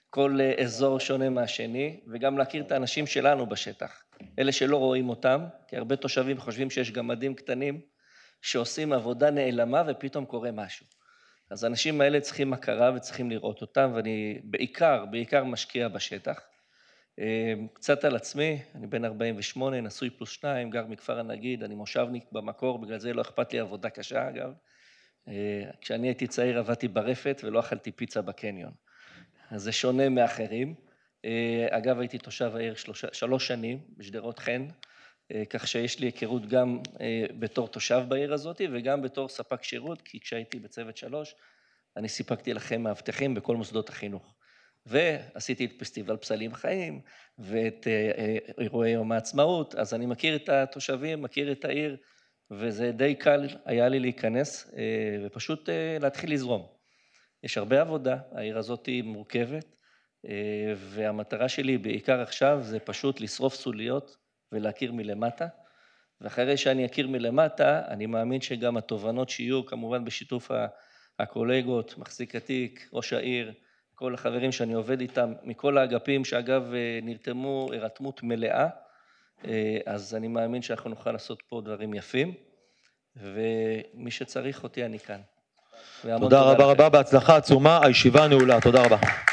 כל אזור שונה מהשני, וגם להכיר את האנשים שלנו בשטח, אלה שלא רואים אותם, כי הרבה תושבים חושבים שיש גמדים קטנים, שעושים עבודה נעלמה ופתאום קורה משהו. אז האנשים האלה צריכים הכרה וצריכים לראות אותם, ואני בעיקר, בעיקר משקיע בשטח. קצת על עצמי, אני בן ארבעים ושמונה, נשוי פלוס שניים, גר מכפר הנגיד, אני מושבניק במקור, בגלל זה לא אכפת לי עבודה קשה אגב. כשאני הייתי צעיר עבדתי ברפת ולא אכלתי פיצה בקניון. אז זה שונה מאחרים. אגב, הייתי תושב העיר שלוש, שלוש שנים בשדרות חן, כך שיש לי היכרות גם בתור תושב בעיר הזאת וגם בתור ספק שירות, כי כשהייתי בצוות שלוש, אני סיפקתי לכם מאבטחים בכל מוסדות החינוך. ועשיתי את פסטיבל פסלים חיים ואת אירועי יום העצמאות, אז אני מכיר את התושבים, מכיר את העיר, וזה די קל היה לי להיכנס ופשוט להתחיל לזרום. יש הרבה עבודה, העיר הזאת היא מורכבת, והמטרה שלי בעיקר עכשיו זה פשוט לשרוף סוליות ולהכיר מלמטה, ואחרי שאני אכיר מלמטה, אני מאמין שגם התובנות שיהיו כמובן בשיתוף הקולגות, מחזיק התיק, ראש העיר, כל החברים שאני עובד איתם, מכל האגפים שאגב נרתמו הרתמות מלאה, אז אני מאמין שאנחנו נוכל לעשות פה דברים יפים, ומי שצריך אותי אני כאן. תודה רבה רבה, בהצלחה עצומה, הישיבה נעולה, תודה רבה.